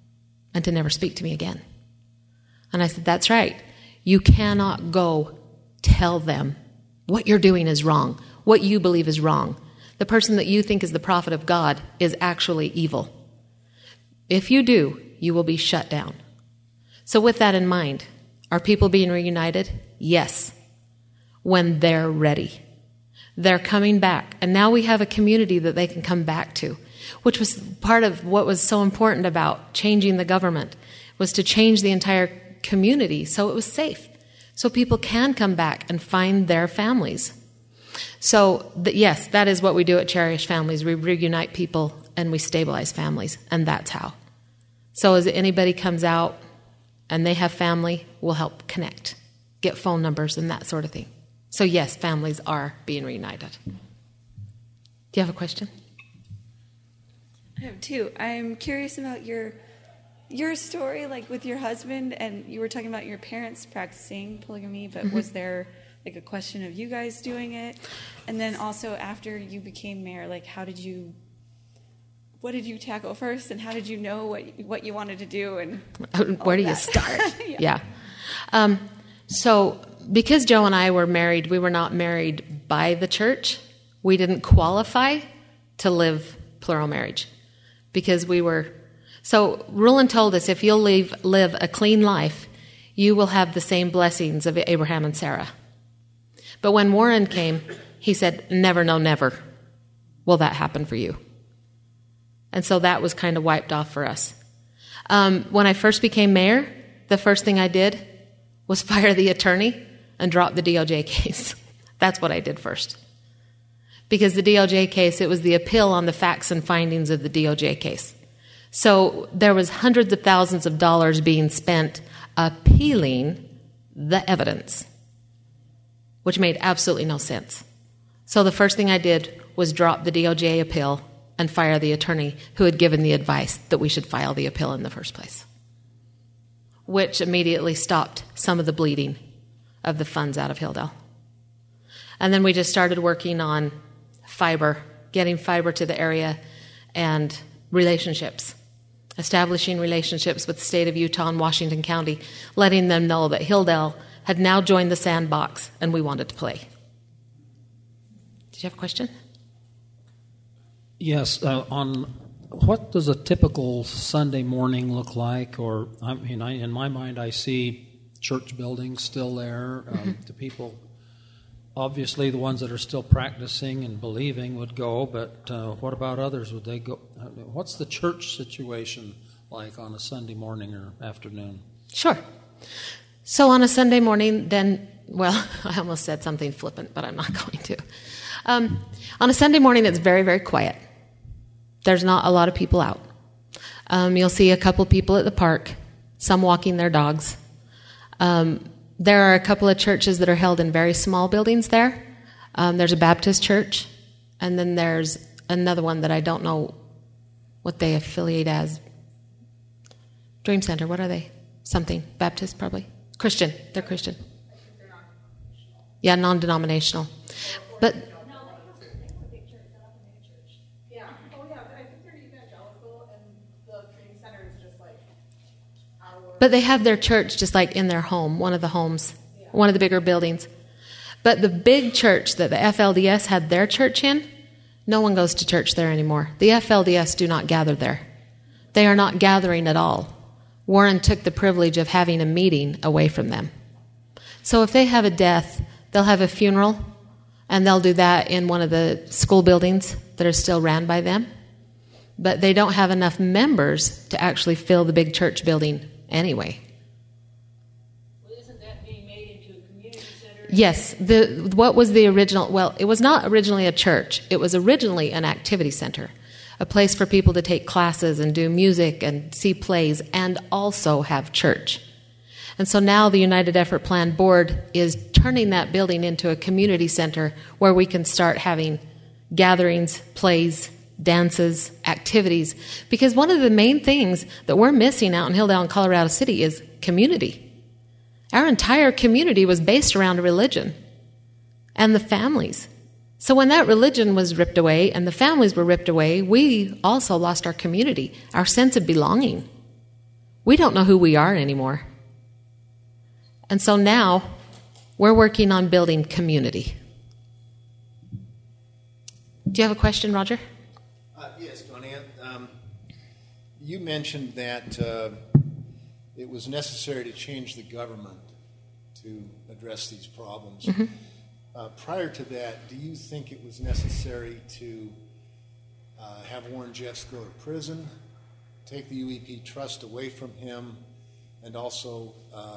and to never speak to me again. And I said, that's right. You cannot go tell them what you're doing is wrong, what you believe is wrong. The person that you think is the prophet of God is actually evil. If you do, you will be shut down. So with that in mind, are people being reunited? Yes. When they're ready. They're coming back. And now we have a community that they can come back to, which was part of what was so important about changing the government, was to change the entire community so it was safe, so people can come back and find their families. So, yes, that is what we do at Cherish Families. We reunite people and we stabilize families, and that's how. So as anybody comes out and they have family, we'll help connect, get phone numbers and that sort of thing. So yes, families are being reunited. Do you have a question? I have two. I'm curious about your story, like with your husband, and you were talking about your parents practicing polygamy, but was there like a question of you guys doing it? And then also after you became mayor, like what did you tackle first, and how did you know what you wanted to do? And where do you start? Yeah. So because Joe and I were married, we were not married by the church. We didn't qualify to live plural marriage because we were. So Rulon told us, if you'll live a clean life, you will have the same blessings of Abraham and Sarah. But when Warren came, he said, never, no, never will that happen for you. And so that was kind of wiped off for us. When I first became mayor, the first thing I did was fire the attorney and drop the DOJ case. That's what I did first. Because the DOJ case, it was the appeal on the facts and findings of the DOJ case. So there was hundreds of thousands of dollars being spent appealing the evidence, which made absolutely no sense. So the first thing I did was drop the DOJ appeal and fire the attorney who had given the advice that we should file the appeal in the first place, which immediately stopped some of the bleeding of the funds out of Hilldale. And then we just started working on fiber, getting fiber to the area, and relationships, establishing relationships with the state of Utah and Washington County, letting them know that Hilldale had now joined the sandbox and we wanted to play. Did you have a question? Yes. On what does a typical Sunday morning look like? Or, I mean, in my mind, I see church buildings still there. The people, obviously, the ones that are still practicing and believing would go. But what about others? Would they go? What's the church situation like on a Sunday morning or afternoon? Sure. So on a Sunday morning, then, well, I almost said something flippant, but I'm not going to. On a Sunday morning, it's very, very quiet. There's not a lot of people out. You'll see a couple people at the park, some walking their dogs. There are a couple of churches that are held in very small buildings there. There's a Baptist church, and then there's another one that I don't know what they affiliate as. Dream Center, what are they? Something. Baptist, probably. Christian. They're Christian. Yeah, non-denominational. But they have their church just like in their home, one of the homes, one of the bigger buildings. But the big church that the FLDS had their church in, no one goes to church there anymore. The FLDS do not gather there. They are not gathering at all. Warren took the privilege of having a meeting away from them. So if they have a death, they'll have a funeral, and they'll do that in one of the school buildings that are still ran by them. But they don't have enough members to actually fill the big church building anyway. Well, isn't that being made into a community center? Yes. What was the original? Well, it was not originally a church. It was originally an activity center, a place for people to take classes and do music and see plays and also have church. And so now the United Effort Plan Board is turning that building into a community center where we can start having gatherings, plays, dances, activities. Because one of the main things that we're missing out in Hilldale and Colorado City is community. Our entire community was based around religion and the families. So when that religion was ripped away and the families were ripped away, we also lost our community, our sense of belonging. we don't know who we are anymore. And so now we're working on building community. Do you have a question, Roger? Yes, Donnie. You mentioned that it was necessary to change the government to address these problems. Mm-hmm. Prior to that, do you think it was necessary to have Warren Jeffs go to prison, take the UEP trust away from him, and also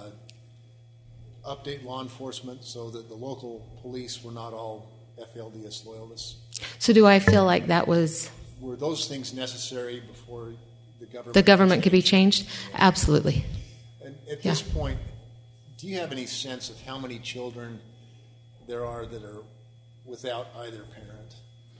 update law enforcement so that the local police were not all FLDS loyalists? So do I feel like that was... Were those things necessary before the government could be changed? Absolutely. And at this point, do you have any sense of how many children there are that are without either parent?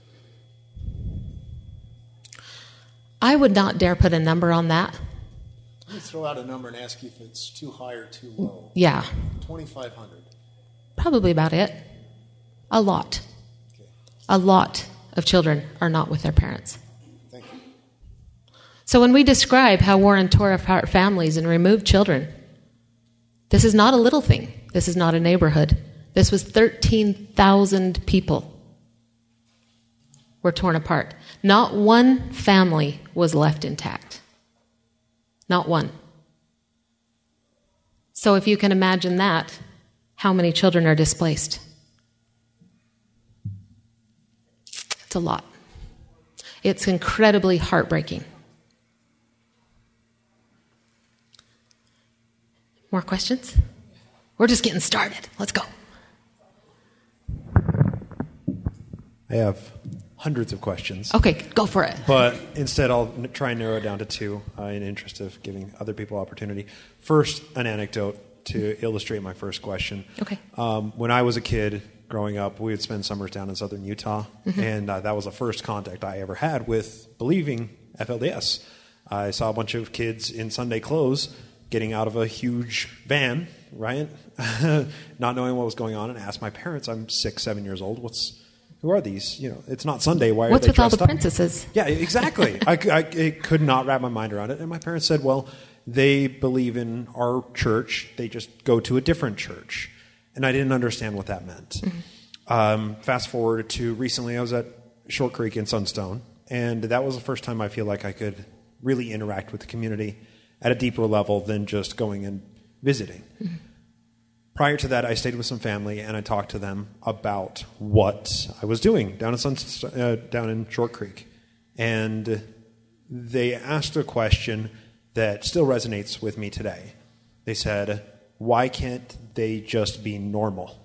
I would not dare put a number on that. Let me throw out a number and ask you if it's too high or too low. Yeah. 2,500. Probably about it. A lot. Okay. A lot of children are not with their parents. Thank you. So when we describe how Warren tore apart families and removed children, this is not a little thing. This is not a neighborhood. This was 13,000 people were torn apart. Not one family was left intact. Not one. So if you can imagine that, how many children are displaced? It's a lot. It's incredibly heartbreaking. More questions? We're just getting started. Let's go. I have hundreds of questions. Okay, go for it. But instead, I'll try and narrow it down to two in the interest of giving other people opportunity. First, an anecdote to illustrate my first question. Okay. When I was a kid growing up, we would spend summers down in southern Utah, and that was the first contact I ever had with believing FLDS. I saw a bunch of kids in Sunday clothes getting out of a huge van, right? Not knowing what was going on, and asked my parents, I'm 6, 7 years old, who are these? You know, it's not Sunday. Why are What's they with all dressed the up? princesses? Yeah, exactly. I could not wrap my mind around it. And my parents said, well, they believe in our church. They just go to a different church. And I didn't understand what that meant. Fast forward to recently, I was at Short Creek in Sunstone. And that was the first time I feel like I could really interact with the community at a deeper level than just going and visiting. Prior to that, I stayed with some family, and I talked to them about what I was doing down in Short Creek. And they asked a question that still resonates with me today. They said, why can't they just be normal?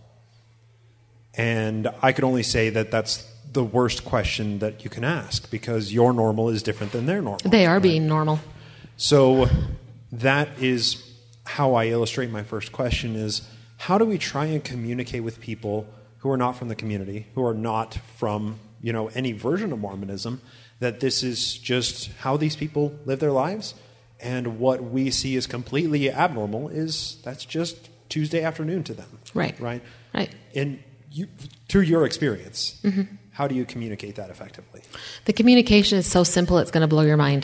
And I could only say that that's the worst question that you can ask, because your normal is different than their normal. They are being normal. So that is how I illustrate my first question is, how do we try and communicate with people who are not from the community, who are not from, any version of Mormonism, that this is just how these people live their lives, and what we see as completely abnormal is that's just Tuesday afternoon to them. Right. And through your experience, how do you communicate that effectively? The communication is so simple, it's going to blow your mind.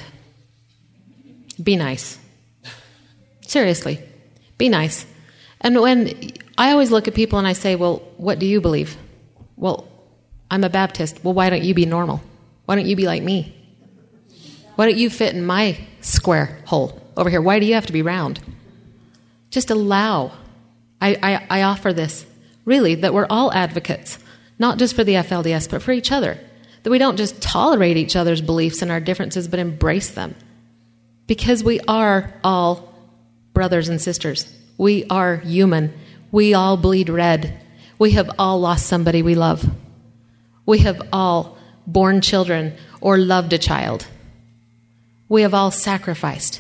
Be nice. Seriously, be nice. And when I always look at people and I say, well, what do you believe? Well, I'm a Baptist. Well, why don't you be normal? Why don't you be like me? Why don't you fit in my square hole over here? Why do you have to be round? Just allow. I offer this, really, that we're all advocates, not just for the FLDS, but for each other. That we don't just tolerate each other's beliefs and our differences, but embrace them. Because we are all brothers and sisters. We are human. We all bleed red. We have all lost somebody we love. We have all born children or loved a child. We have all sacrificed.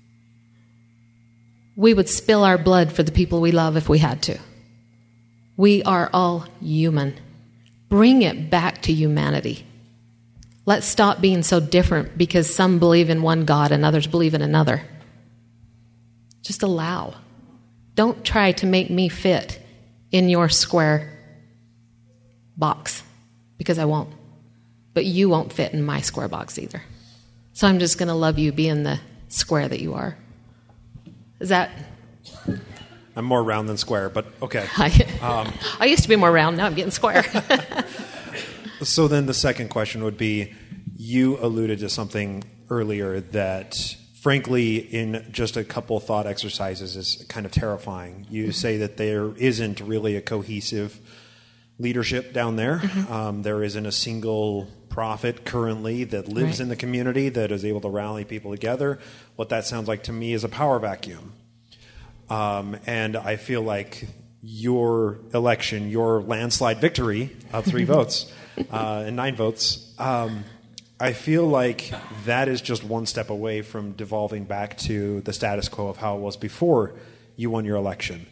We would spill our blood for the people we love if we had to. We are all human. Bring it back to humanity. Let's stop being so different because some believe in one God and others believe in another. Just allow. Don't try to make me fit in your square box, because I won't. But you won't fit in my square box either. So I'm just going to love you being the square that you are. Is that... I'm more round than square, but okay. I used to be more round. Now I'm getting square. So then the second question would be, you alluded to something earlier that, frankly, in just a couple thought exercises is kind of terrifying. You say that there isn't really a cohesive leadership down there. There isn't a single prophet currently that lives in the community that is able to rally people together. What that sounds like to me is a power vacuum. And I feel like your election, your landslide victory of 3 votes and 9 votes, I feel like that is just one step away from devolving back to the status quo of how it was before you won your election.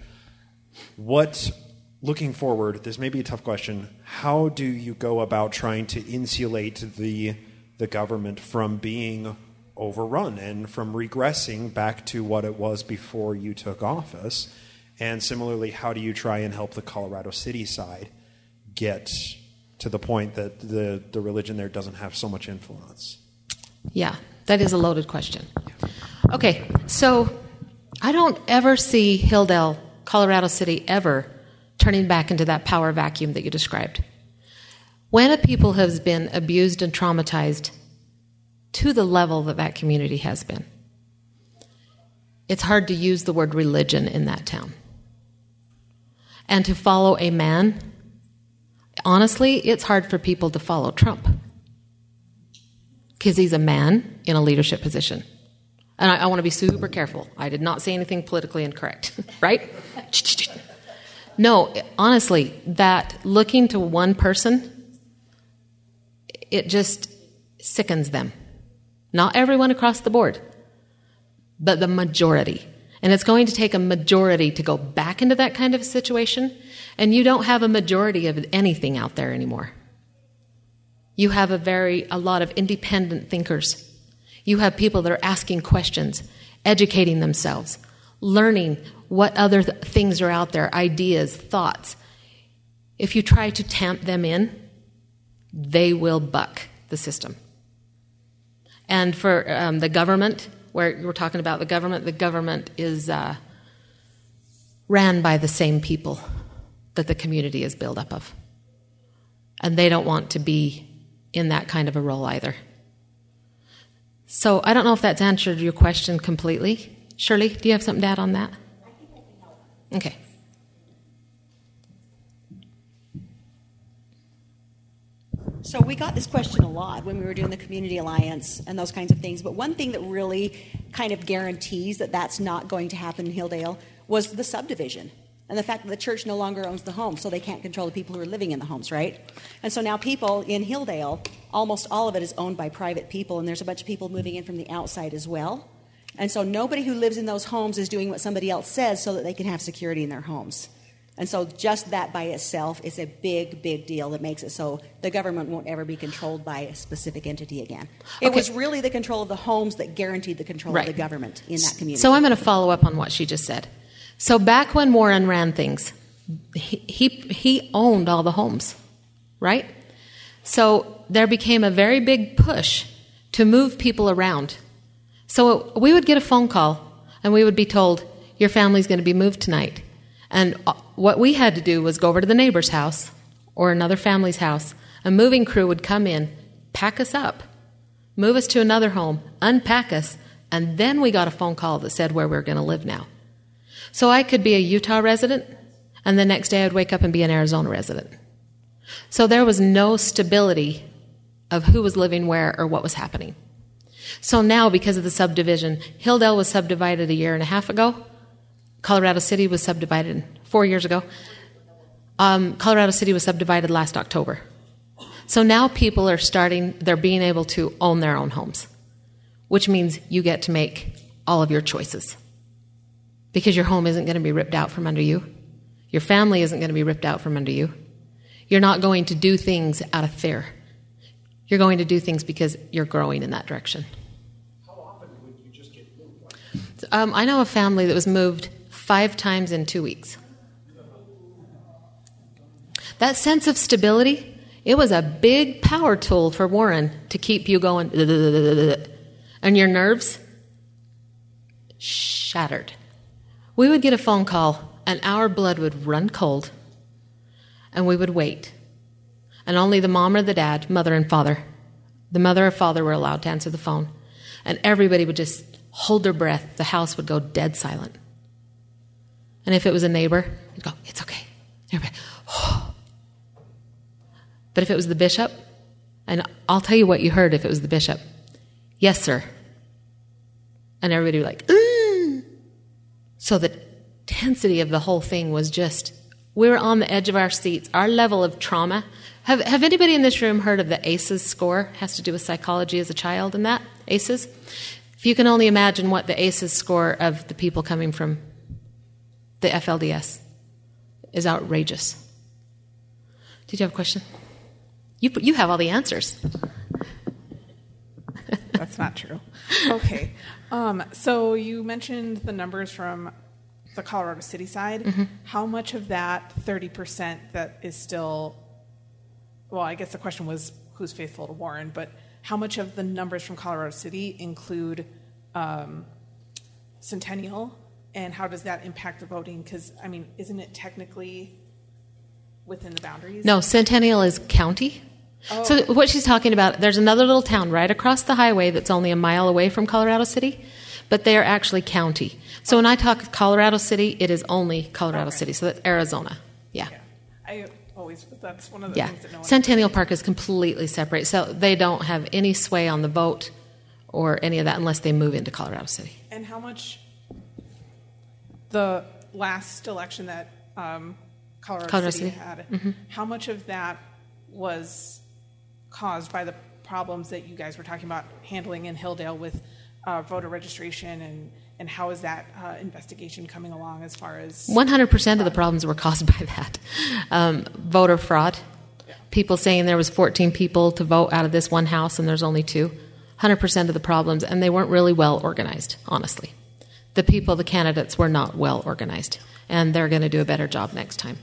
Looking forward, this may be a tough question, how do you go about trying to insulate the government from being overrun and from regressing back to what it was before you took office? And similarly, how do you try and help the Colorado City side get to the point that the religion there doesn't have so much influence? Yeah, that is a loaded question. Okay, so I don't ever see Hilldale, Colorado City, ever turning back into that power vacuum that you described. When a people has been abused and traumatized to the level that community has been, it's hard to use the word religion in that town. And to follow a man, honestly, it's hard for people to follow Trump because he's a man in a leadership position. And I want to be super careful. I did not say anything politically incorrect, right? No, honestly, that looking to one person, it just sickens them. Not everyone across the board, but the majority. And it's going to take a majority to go back into that kind of situation, and you don't have a majority of anything out there anymore. You have a lot of independent thinkers. You have people that are asking questions, educating themselves, learning what other things are out there, ideas, thoughts. If you try to tamp them in, they will buck the system. And for the government, where we're talking about the government is ran by the same people that the community is built up of. And they don't want to be in that kind of a role either. So I don't know if that's answered your question completely. Shirley, do you have something to add on that? Okay. So we got this question a lot when we were doing the Community Alliance and those kinds of things. But one thing that really kind of guarantees that that's not going to happen in Hilldale was the subdivision and the fact that the church no longer owns the homes, so they can't control the people who are living in the homes, right? And so now people in Hilldale, almost all of it is owned by private people, and there's a bunch of people moving in from the outside as well. And so nobody who lives in those homes is doing what somebody else says so that they can have security in their homes. And so just that by itself is a big, big deal that makes it so the government won't ever be controlled by a specific entity again. It was really the control of the homes that guaranteed the control of the government in that community. So I'm going to follow up on what she just said. So back when Warren ran things, he owned all the homes, right? So there became a very big push to move people around. So we would get a phone call, and we would be told, your family's going to be moved tonight. And what we had to do was go over to the neighbor's house or another family's house. A moving crew would come in, pack us up, move us to another home, unpack us, and then we got a phone call that said where we were going to live now. So I could be a Utah resident, and the next day I'd wake up and be an Arizona resident. So there was no stability of who was living where or what was happening. So now, because of the subdivision, Hilldale was subdivided a year and a half ago. Colorado City was subdivided 4 years ago. Colorado City was subdivided last October. So now people they're being able to own their own homes, which means you get to make all of your choices. Because your home isn't going to be ripped out from under you. Your family isn't going to be ripped out from under you. You're not going to do things out of fear. You're going to do things because you're growing in that direction. How often would you just get moved? I know a family that was moved 5 times in 2 weeks. That sense of stability, it was a big power tool for Warren to keep you going, and your nerves shattered. We would get a phone call, and our blood would run cold, and we would wait. And only the mom or the dad, mother and father, the mother or father were allowed to answer the phone. And everybody would just hold their breath. The house would go dead silent. And if it was a neighbor, it'd go, it's okay. Everybody, oh. But if it was the bishop, and I'll tell you what you heard if it was the bishop. Yes, sir. And everybody would be like, mm. So the intensity of the whole thing was just, we were on the edge of our seats. Our level of trauma. Have anybody in this room heard of the ACEs score? It has to do with psychology as a child and that, ACEs. If you can only imagine what the ACEs score of the people coming from the FLDS is outrageous. Did you have a question? You have all the answers. That's not true. Okay. So you mentioned the numbers from the Colorado City side. Mm-hmm. How much of that 30% that is still, well, I guess the question was who's faithful to Warren, but how much of the numbers from Colorado City include Centennial, and how does that impact the voting? Because, I mean, isn't it technically within the boundaries? No, Centennial is county. Oh. So what she's talking about, there's another little town right across the highway that's only a mile away from Colorado City, but they are actually county. So when I talk Colorado City, it is only Colorado City. So that's Arizona. Yeah. That's one of the things that no one Centennial Park is completely separate. So they don't have any sway on the vote or any of that unless they move into Colorado City. And how much the last election that Colorado City had, mm-hmm. how much of that was caused by the problems that you guys were talking about handling in Hilldale with voter registration, and how is that investigation coming along as far as... 100% of the problems were caused by that. Voter fraud. Yeah. People saying there was 14 people to vote out of this one house and there's only 2. 100% of the problems, and they weren't really well organized, honestly. The candidates were not well organized, and they're going to do a better job next time.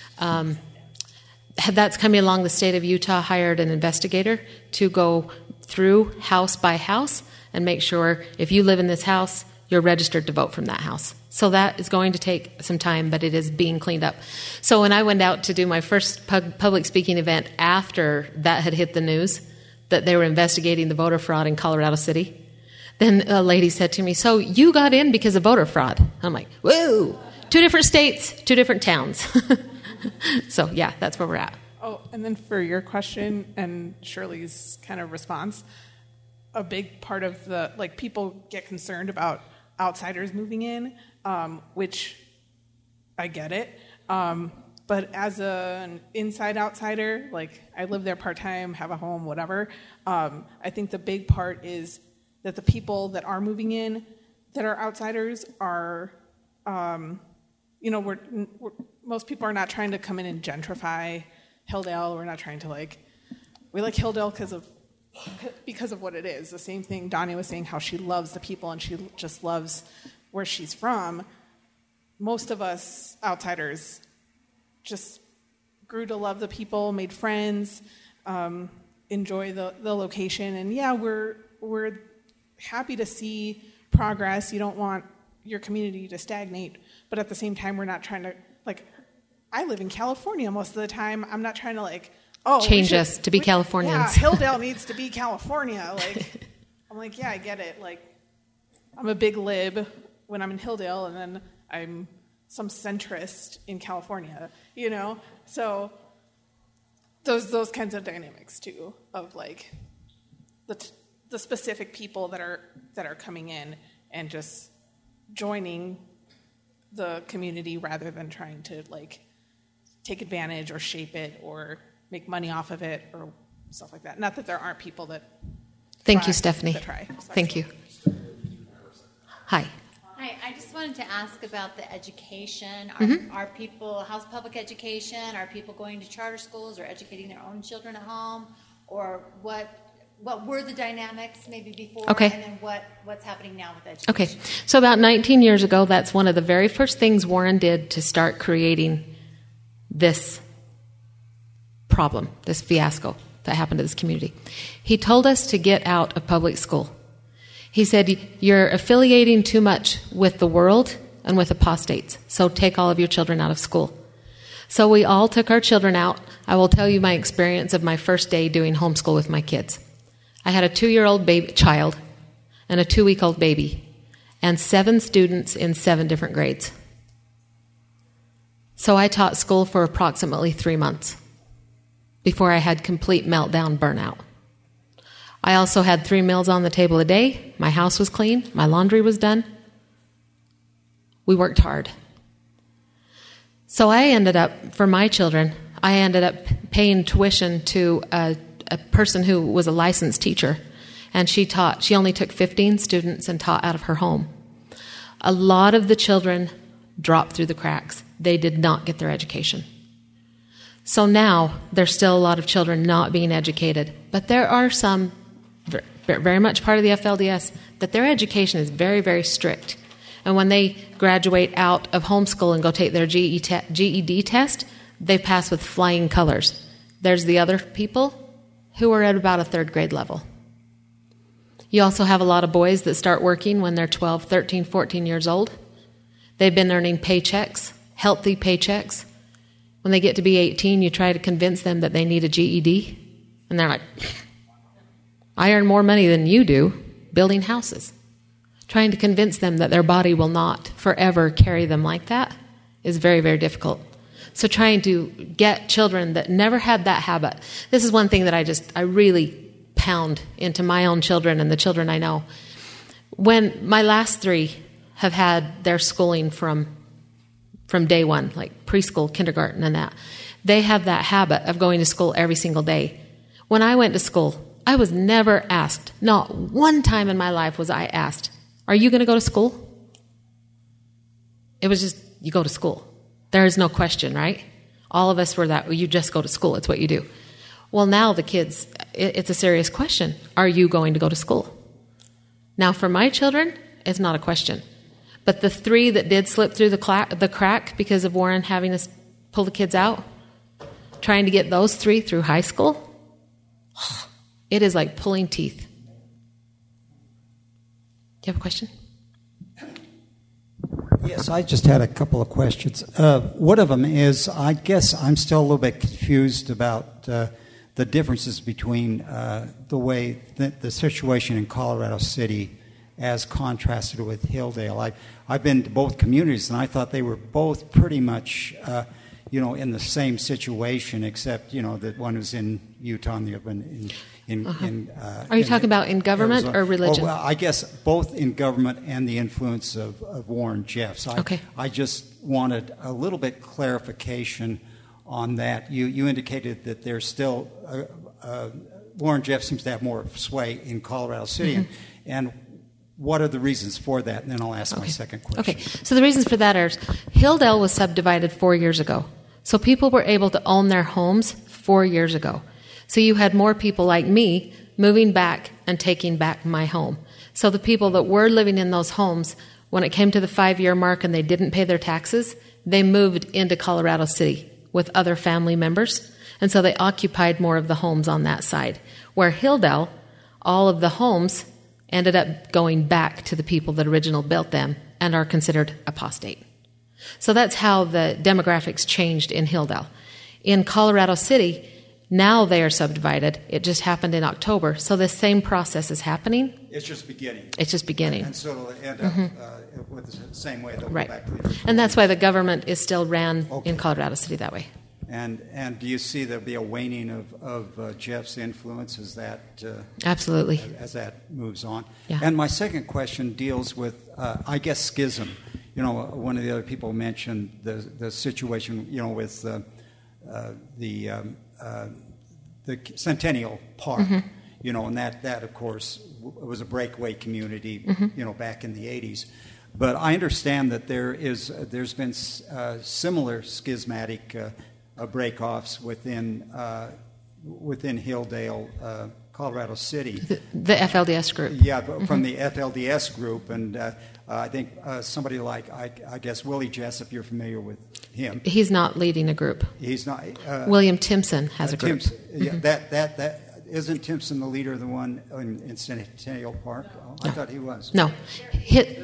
That's coming along. The state of Utah hired an investigator to go through house by house and make sure if you live in this house, you're registered to vote from that house. So that is going to take some time, but it is being cleaned up. So when I went out to do my first public speaking event after that had hit the news, that they were investigating the voter fraud in Colorado City, then a lady said to me, so you got in because of voter fraud? I'm like, whoa, 2 different states, 2 different towns. So, yeah, that's where we're at. Oh, and then for your question and Shirley's kind of response, a big part of the, like, people get concerned about outsiders moving in, which I get it. But as an inside outsider, like, I live there part-time, have a home, whatever, I think the big part is that the people that are moving in that are outsiders are, most people are not trying to come in and gentrify Hilldale. We're not trying to, we like Hilldale because of what it is. The same thing Donnie was saying, how she loves the people and she just loves where she's from. Most of us outsiders just grew to love the people, made friends, enjoy the location, and yeah, we're happy to see progress. You don't want your community to stagnate, but at the same time, we're not trying to, I live in California most of the time. I'm not trying to change us to be Californians. Yeah, Hilldale needs to be California. I'm like, yeah, I get it. I'm a big lib when I'm in Hilldale, and then I'm some centrist in California, So those kinds of dynamics too, of the specific people that are coming in and just joining the community rather than trying to take advantage or shape it or make money off of it or stuff like that. Not that there aren't people that Thank you, Stephanie. Try. Thank you. Hi. Hi, I just wanted to ask about the education. Are people, how's public education? Are people going to charter schools or educating their own children at home? Or what were the dynamics maybe before? Okay. And then what's happening now with education? Okay. So about 19 years ago, that's one of the very first things Warren did to start creating this problem, this fiasco that happened to this community. He told us to get out of public school. He said, you're affiliating too much with the world and with apostates. So take all of your children out of school. So we all took our children out. I will tell you my experience of my first day doing homeschool with my kids. I had a 2-year-old child and a 2-week-old baby and 7 students in 7 different grades. So I taught school for approximately 3 months before I had complete meltdown burnout. I also had 3 meals on the table a day. My house was clean. My laundry was done. We worked hard. So I ended up, for my children, I ended up paying tuition to a person who was a licensed teacher. And she only took 15 students and taught out of her home. A lot of the children dropped through the cracks. They did not get their education. So now there's still a lot of children not being educated. But there are some, very much part of the FLDS, that their education is very, very strict. And when they graduate out of homeschool and go take their GED test, they pass with flying colors. There's the other people who are at about a 3rd grade level. You also have a lot of boys that start working when they're 12, 13, 14 years old. They've been earning paychecks, healthy paychecks. When they get to be 18, you try to convince them that they need a GED. And they're like, I earn more money than you do building houses. Trying to convince them that their body will not forever carry them like that is very, very difficult. So trying to get children that never had that habit. This is one thing that I really pound into my own children and the children I know. When my last 3 have had their schooling from day one, like preschool, kindergarten, and that, they have that habit of going to school every single day. When I went to school, I was never asked, not one time in my life was I asked, are you going to go to school? It was just, you go to school. There is no question, right? All of us were that, well, you just go to school. It's what you do. Well, now the kids, it's a serious question. Are you going to go to school? Now, for my children, it's not a question. But the 3 that did slip through the crack because of Warren having us pull the kids out, trying to get those 3 through high school, it is like pulling teeth. Do you have a question? Yes, I just had a couple of questions. One of them is, I guess I'm still a little bit confused about the differences between the way the situation in Colorado City as contrasted with Hilldale. I've been to both communities, and I thought they were both pretty much, in the same situation, except, that one was in Utah and the other one in Are you talking about in government Arizona. or religion? Well, I guess both in government and the influence of Warren Jeffs. I just wanted a little bit clarification on that. You indicated that there's still Warren Jeffs seems to have more sway in Colorado City, and what are the reasons for that? And then I'll ask my second question. Okay, so the reasons for that are Hilldale was subdivided 4 years ago. So people were able to own their homes 4 years ago. So you had more people like me moving back and taking back my home. So the people that were living in those homes, when it came to the 5-year mark and they didn't pay their taxes, they moved into Colorado City with other family members. And so they occupied more of the homes on that side. Where Hilldale, all of the homes ended up going back to the people that originally built them and are considered apostate. So that's how the demographics changed in Hilldale. In Colorado City, now they are subdivided. It just happened in October. So the same process is happening. It's just beginning. It's just beginning. And so it'll end up with the same way. They'll go back to the and that's why the government is still ran in Colorado City that way. And do you see there'll be a waning of Jeff's influence as that absolutely as that moves on? Yeah. And my second question deals with I guess schism. One of the other people mentioned the situation with the Centennial Park, and that of course was a breakaway community, back in the 80s. But I understand that there's been similar schismatic breakoffs within Hilldale, Colorado City. The FLDS group. Yeah, from the FLDS group, and I think somebody like I guess Willie Jessup. You're familiar with him. He's not leading a group. He's not. William Timpson has a group. Yeah, that isn't Timpson the leader of the one in Centennial Park? I thought he was. No,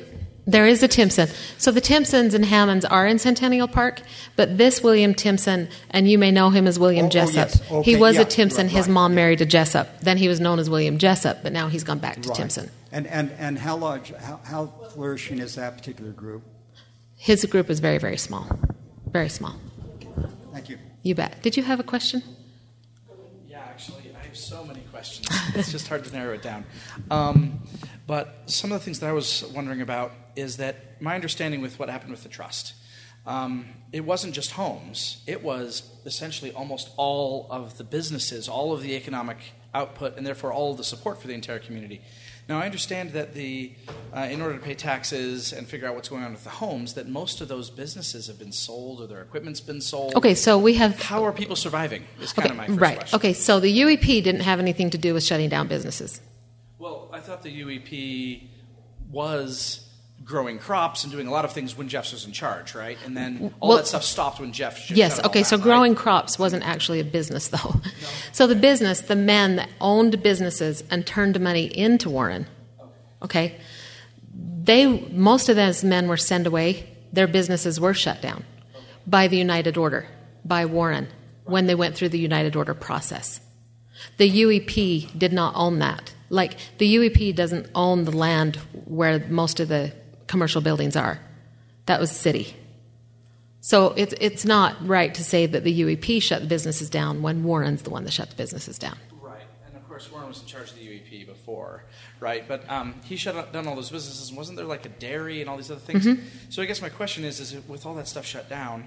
There is a Timpson. So the Timpsons and Hammonds are in Centennial Park, but this William Timpson, and you may know him as William Jessup. Yes. Okay, he was yeah, a Timpson. right, His mom married a Jessup. Then he was known as William Jessup, but now he's gone back to Right. Timpson. And how large, how flourishing is that particular group? His group is very, very small. Very small. Thank you. You bet. Did you have a question? Yeah, actually, I have so many questions. It's just hard to narrow it down. But some of the things that I was wondering about is that my understanding with what happened with the trust, it wasn't just homes. It was essentially almost all of the businesses, all of the economic output, and therefore all of the support for the entire community. Now, I understand that in order to pay taxes and figure out what's going on with the homes, that most of those businesses have been sold or their equipment's been sold. Okay, so we have... How are people surviving is kind of my first right. question. Okay, so the UEP didn't have anything to do with shutting down businesses. Well, I thought the UEP was growing crops and doing a lot of things when Jeff was in charge, right? And then all that stuff stopped when Jeff Yes, shut it all okay, so down, growing right? crops wasn't actually a business, though. No. So the business, the men that owned businesses and turned money into Warren, okay, most of those men were sent away. Their businesses were shut down by the United Order, by Warren, when they went through the United Order process. The UEP did not own that. Like, the UEP doesn't own the land where most of the commercial buildings are. That was city. So it's not right to say that the UEP shut the businesses down when Warren's the one that shut the businesses down. Right, and of course Warren was in charge of the UEP before, right? But he shut down all those businesses, and wasn't there like a dairy and all these other things? Mm-hmm. So I guess my question is with all that stuff shut down,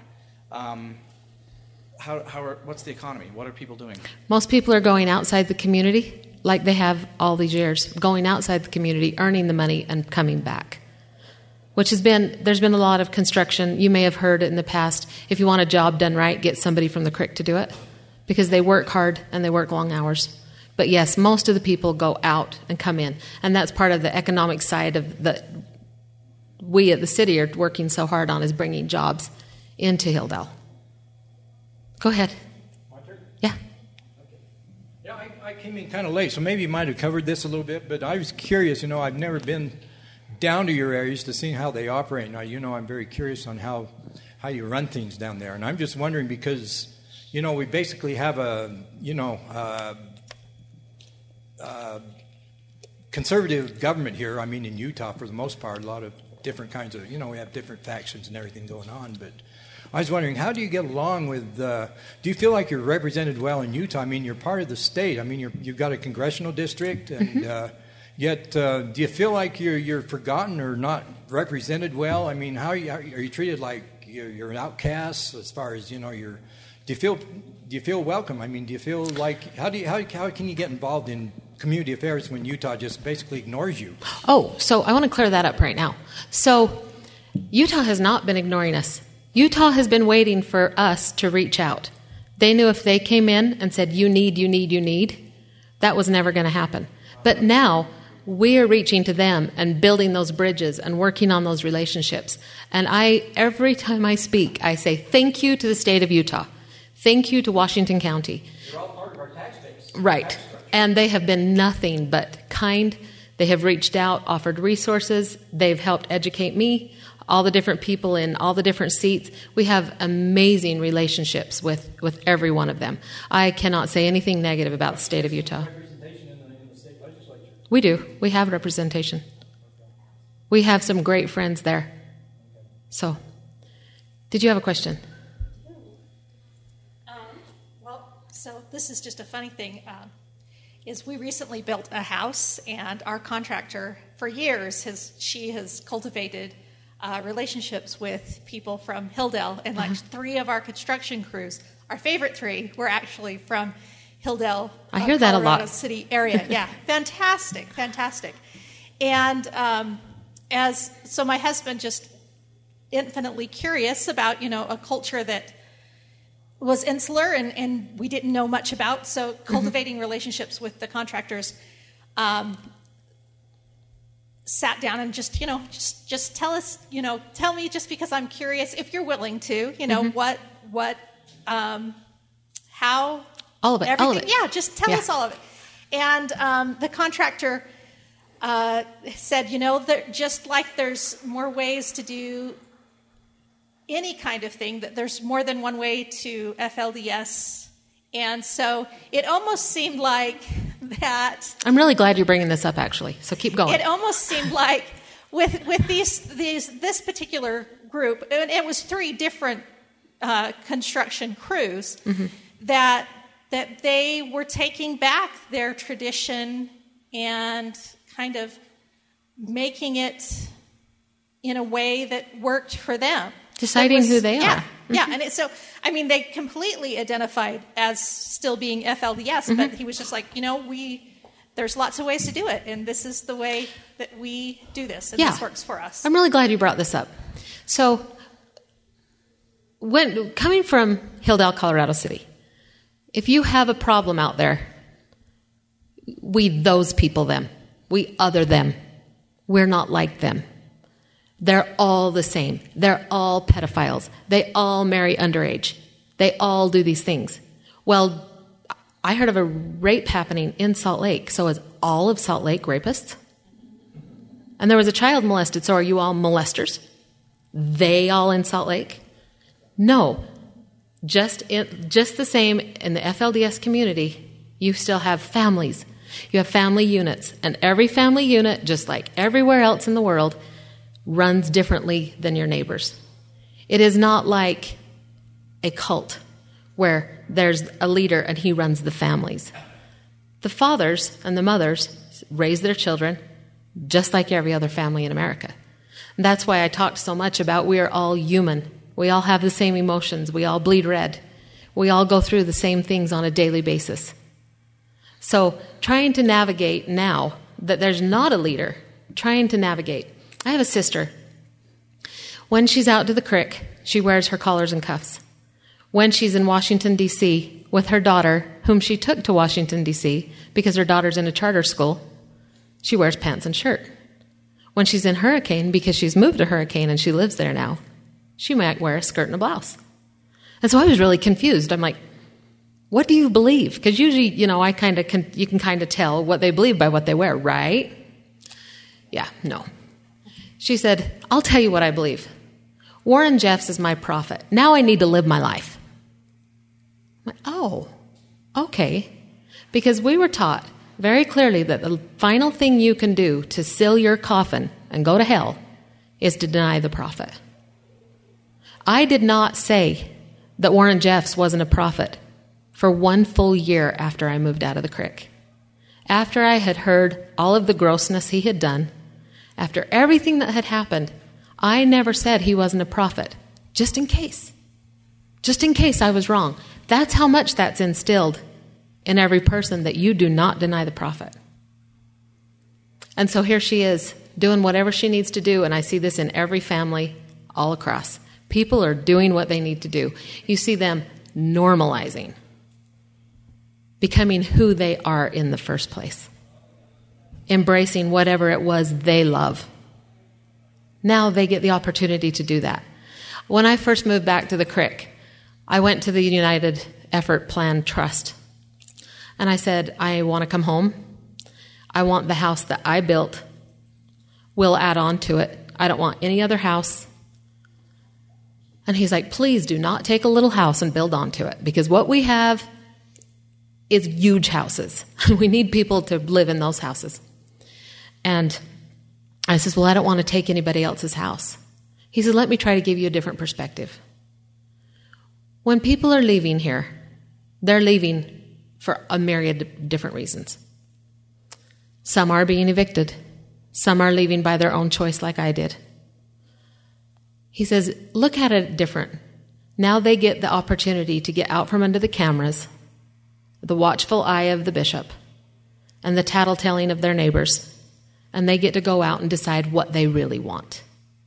what's the economy? What are people doing? Most people are going outside the community, like they have all these years, going outside the community, earning the money, and coming back. There's been a lot of construction. You may have heard it in the past. If you want a job done right, get somebody from the creek to do it, because they work hard and they work long hours. But yes, most of the people go out and come in, and that's part of the economic side of that we at the city are working so hard on, is bringing jobs into Hilldale. Go ahead. My turn? Yeah. Yeah, I came in kind of late, so maybe you might have covered this a little bit, but I was curious. I've never been down to your areas to see how they operate. Now, I'm very curious on how you run things down there, and I'm just wondering because, we basically have a conservative government here. I mean, in Utah, for the most part, a lot of different kinds of, we have different factions and everything going on, but I was wondering, how do you get along with, do you feel like you're represented well in Utah? I mean, you're part of the state. I mean, you've got a congressional district, and yet do you feel like you're forgotten or not represented well? I mean, are you treated like you're an outcast as far as, do you feel welcome? I mean, do you feel like, how can you get involved in community affairs when Utah just basically ignores you? Oh, so I want to clear that up right now. So Utah has not been ignoring us. Utah has been waiting for us to reach out. They knew if they came in and said, you need, that was never going to happen. But now we're reaching to them and building those bridges and working on those relationships. And every time I speak, I say thank you to the state of Utah. Thank you to Washington County. You're all part of our tax base. Right. And they have been nothing but kind. They have reached out, offered resources. They've helped educate me, all the different people in all the different seats. We have amazing relationships with every one of them. I cannot say anything negative about the state of Utah. Representation in the state legislature. We do. We have representation. We have some great friends there. So, did you have a question? So this is just a funny thing. Is we recently built a house, and our contractor for years has cultivated relationships with people from Hilldale, and like 3 of our construction crews, our favorite 3, were actually from Hilldale. I hear that a lot. Colorado City area. Yeah, fantastic. And so my husband, just infinitely curious about a culture that was insular and we didn't know much about. So cultivating relationships with the contractors, sat down and just tell us, tell me, just because I'm curious, if you're willing to, how. All of it. Everything. Yeah, just tell us all of it. And the contractor said, just like there's more ways to do any kind of thing, that there's more than one way to FLDS. And so it almost seemed like that. I'm really glad you're bringing this up, actually. So keep going. It almost seemed like with this particular group, and it was 3 different construction crews, that they were taking back their tradition and kind of making it in a way that worked for them. Deciding who they are. Yeah, and they completely identified as still being FLDS, but he was just like, there's lots of ways to do it, and this is the way that we do this, and this works for us. I'm really glad you brought this up. So, coming from Hilldale, Colorado City, if you have a problem out there, we those people them. We other them. We're not like them. They're all the same. They're all pedophiles. They all marry underage. They all do these things. Well, I heard of a rape happening in Salt Lake. So is all of Salt Lake rapists? And there was a child molested. So are you all molesters? They all in Salt Lake? No. Just the same in the FLDS community, you still have families. You have family units. And every family unit, just like everywhere else in the world, runs differently than your neighbors. It is not like a cult where there's a leader and he runs the families. The fathers and the mothers raise their children just like every other family in America. And that's why I talked so much about we are all human. We all have the same emotions. We all bleed red. We all go through the same things on a daily basis. So trying to navigate now that there's not a leader, trying to navigate. I have a sister. When she's out to the creek, she wears her collars and cuffs. When she's in Washington, D.C., with her daughter, whom she took to Washington, D.C., because her daughter's in a charter school, she wears pants and shirt. When she's in Hurricane, because she's moved to Hurricane and she lives there now, she might wear a skirt and a blouse. And so I was really confused. I'm like, what do you believe? Because usually, you can kind of tell what they believe by what they wear, right? Yeah, no. She said, I'll tell you what I believe. Warren Jeffs is my prophet. Now I need to live my life. I'm like, oh, okay. Because we were taught very clearly that the final thing you can do to seal your coffin and go to hell is to deny the prophet. I did not say that Warren Jeffs wasn't a prophet for 1 full year after I moved out of the creek. After I had heard all of the grossness he had done, after everything that had happened, I never said he wasn't a prophet, just in case. Just in case I was wrong. That's how much that's instilled in every person, that you do not deny the prophet. And so here she is, doing whatever she needs to do, and I see this in every family all across. People are doing what they need to do. You see them normalizing, becoming who they are in the first place, embracing whatever it was they love. Now they get the opportunity to do that. When I first moved back to the creek, I went to the United Effort Plan Trust, and I said, I want to come home. I want the house that I built. We'll add on to it. I don't want any other house. And he's like, please do not take a little house and build onto it, because what we have is huge houses. We need people to live in those houses. And I says, well, I don't want to take anybody else's house. He said, let me try to give you a different perspective. When people are leaving here, they're leaving for a myriad of different reasons. Some are being evicted. Some are leaving by their own choice like I did. He says, look at it different. Now they get the opportunity to get out from under the cameras, the watchful eye of the bishop, and the tattletelling of their neighbors, and they get to go out and decide what they really want.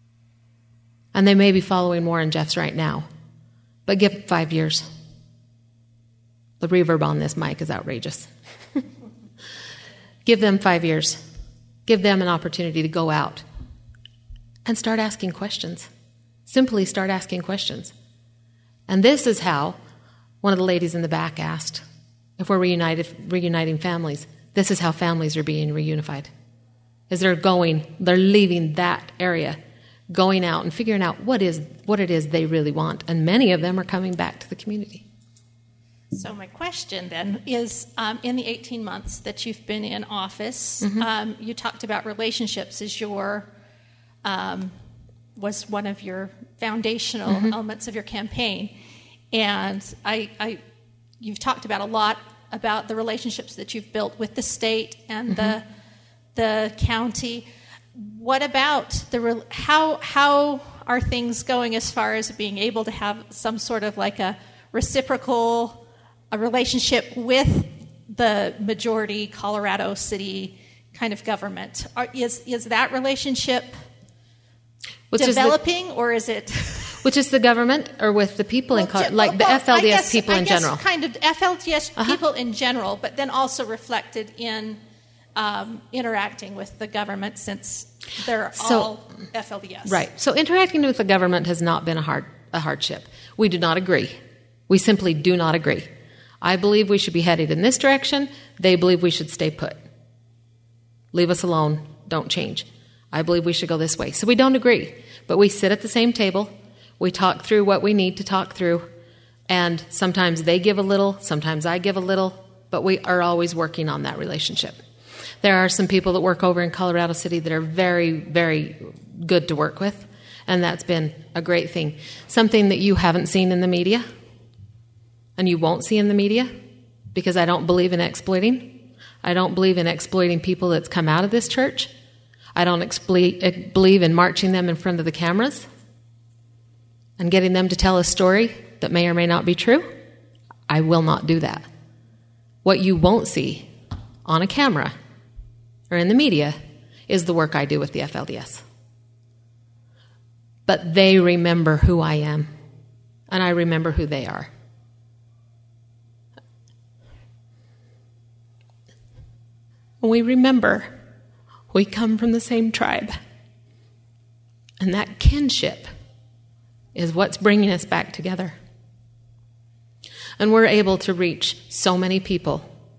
And they may be following Warren Jeffs right now, but give it 5 years. The reverb on this mic is outrageous. Give them 5 years. Give them an opportunity to go out and start asking questions. Simply start asking questions. And this is how one of the ladies in the back asked, if we're reuniting families, this is how families are being reunified. is they're leaving that area, going out and figuring out what it is they really want. And many of them are coming back to the community. So my question then is, in the 18 months that you've been in office, you talked about relationships as was one of your foundational elements of your campaign. And you've talked about a lot about the relationships that you've built with the state and the county. What about how are things going as far as being able to have some sort of like a reciprocal relationship with the majority Colorado City kind of government? Is that relationship developing, or is it... Which is the government, or with the people the FLDS people in general? Kind of FLDS people in general, but then also reflected in interacting with the government, since they're all FLDS. Right. So interacting with the government has not been a hardship. We do not agree. We simply do not agree. I believe we should be headed in this direction. They believe we should stay put. Leave us alone. Don't change. I believe we should go this way. So we don't agree, but we sit at the same table. We talk through what we need to talk through, and sometimes they give a little, sometimes I give a little, but we are always working on that relationship. There are some people that work over in Colorado City that are very, very good to work with, and that's been a great thing. Something that you haven't seen in the media, and you won't see in the media, because I don't believe in exploiting. I don't believe in exploiting people that's come out of this church. I don't believe in marching them in front of the cameras and getting them to tell a story that may or may not be true. I will not do that. What you won't see on a camera or in the media is the work I do with the FLDS. But they remember who I am, and I remember who they are. When we remember, we come from the same tribe. And that kinship is what's bringing us back together. And we're able to reach so many people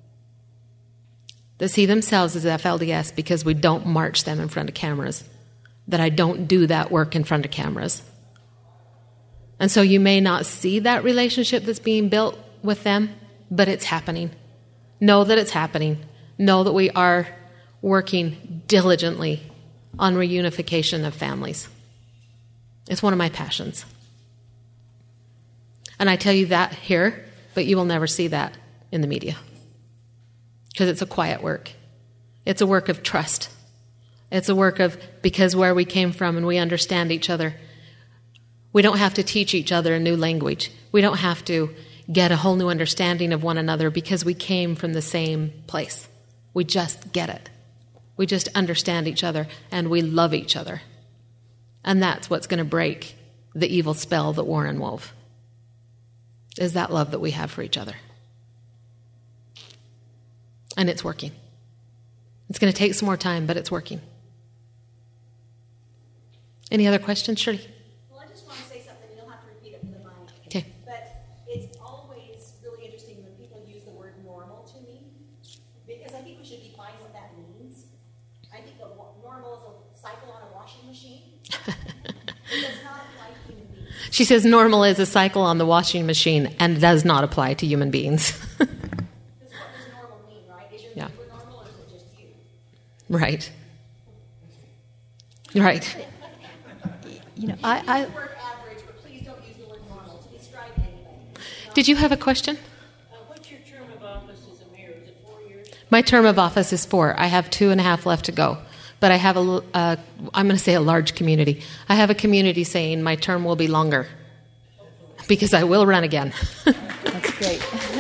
that see themselves as FLDS because we don't march them in front of cameras, that I don't do that work in front of cameras. And so you may not see that relationship that's being built with them, but it's happening. Know that it's happening. Know that we are working diligently on reunification of families. It's one of my passions. And I tell you that here, but you will never see that in the media. Because it's a quiet work. It's a work of trust. It's a work of, because where we came from and we understand each other, we don't have to teach each other a new language. We don't have to get a whole new understanding of one another because we came from the same place. We just get it. We just understand each other and we love each other. And that's what's going to break the evil spell that Warren wove, is that love that we have for each other. And it's working. It's going to take some more time, but it's working. Any other questions, Shirley? Well, I just want to say something. You don't have to repeat it for the mic. Okay. But it's always really interesting when people use the word normal to me, because I think we should define what that means. I think normal is a cycle on a washing machine. It does not apply to human beings. She says normal is a cycle on the washing machine and does not apply to human beings. Because what does normal mean, right? Is your neighbor normal, or is it just you? Right. Right. You know, I use the word average, but please don't use the word normal to describe anybody. Did you have a question? What's your term of office as a mayor? Is it 4 years? My term of office is 4. I have 2.5 left to go. But I have I'm going to say a large community. I have a community saying my term will be longer because I will run again. That's great.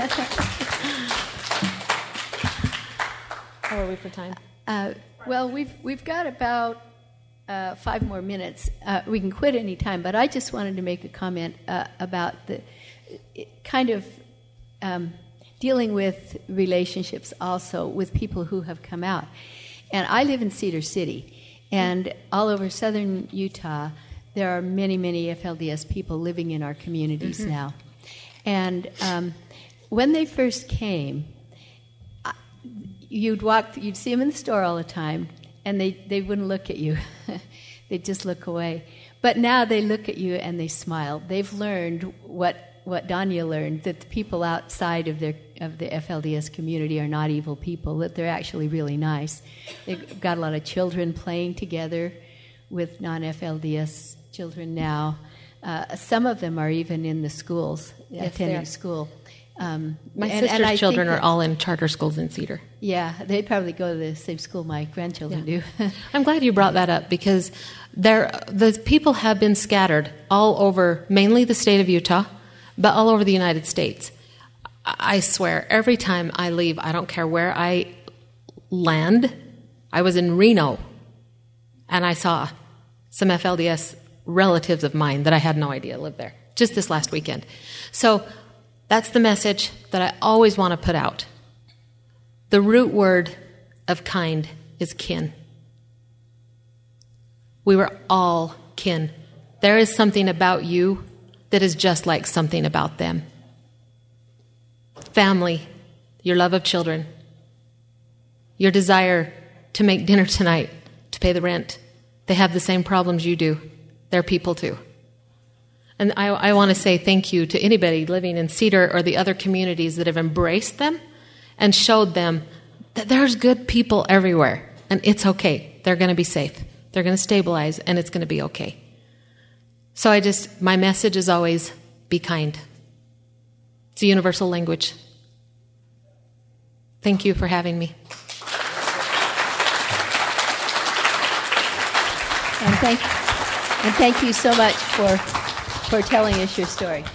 How are we for time? Well, we've got about 5 more minutes. We can quit any time, but I just wanted to make a comment about the kind of dealing with relationships also with people who have come out. And I live in Cedar City, and all over southern Utah, there are many, many FLDS people living in our communities now. And when they first came, you'd see them in the store all the time, and they wouldn't look at you. They'd just look away. But now they look at you and they smile. They've learned what Danya learned, that the people outside of the FLDS community are not evil people, that they're actually really nice. They've got a lot of children playing together with non-FLDS children now. Some of them are even in the schools, attending school. My sister's children are all in charter schools in Cedar. Yeah, they'd probably go to the same school my grandchildren do. I'm glad you brought that up, because the people have been scattered all over, mainly the state of Utah, but all over the United States. I swear, every time I leave, I don't care where I land. I was in Reno, and I saw some FLDS relatives of mine that I had no idea lived there, just this last weekend. So that's the message that I always want to put out. The root word of kind is kin. We were all kin. There is something about you that is just like something about them. Family, your love of children, your desire to make dinner tonight, to pay the rent. They have the same problems you do. They're people too. And I want to say thank you to anybody living in Cedar or the other communities that have embraced them and showed them that there's good people everywhere, and it's okay. They're going to be safe. They're going to stabilize, and it's going to be okay. So my message is always, be kind. It's a universal language. Thank you for having me. And thank you so much for telling us your story.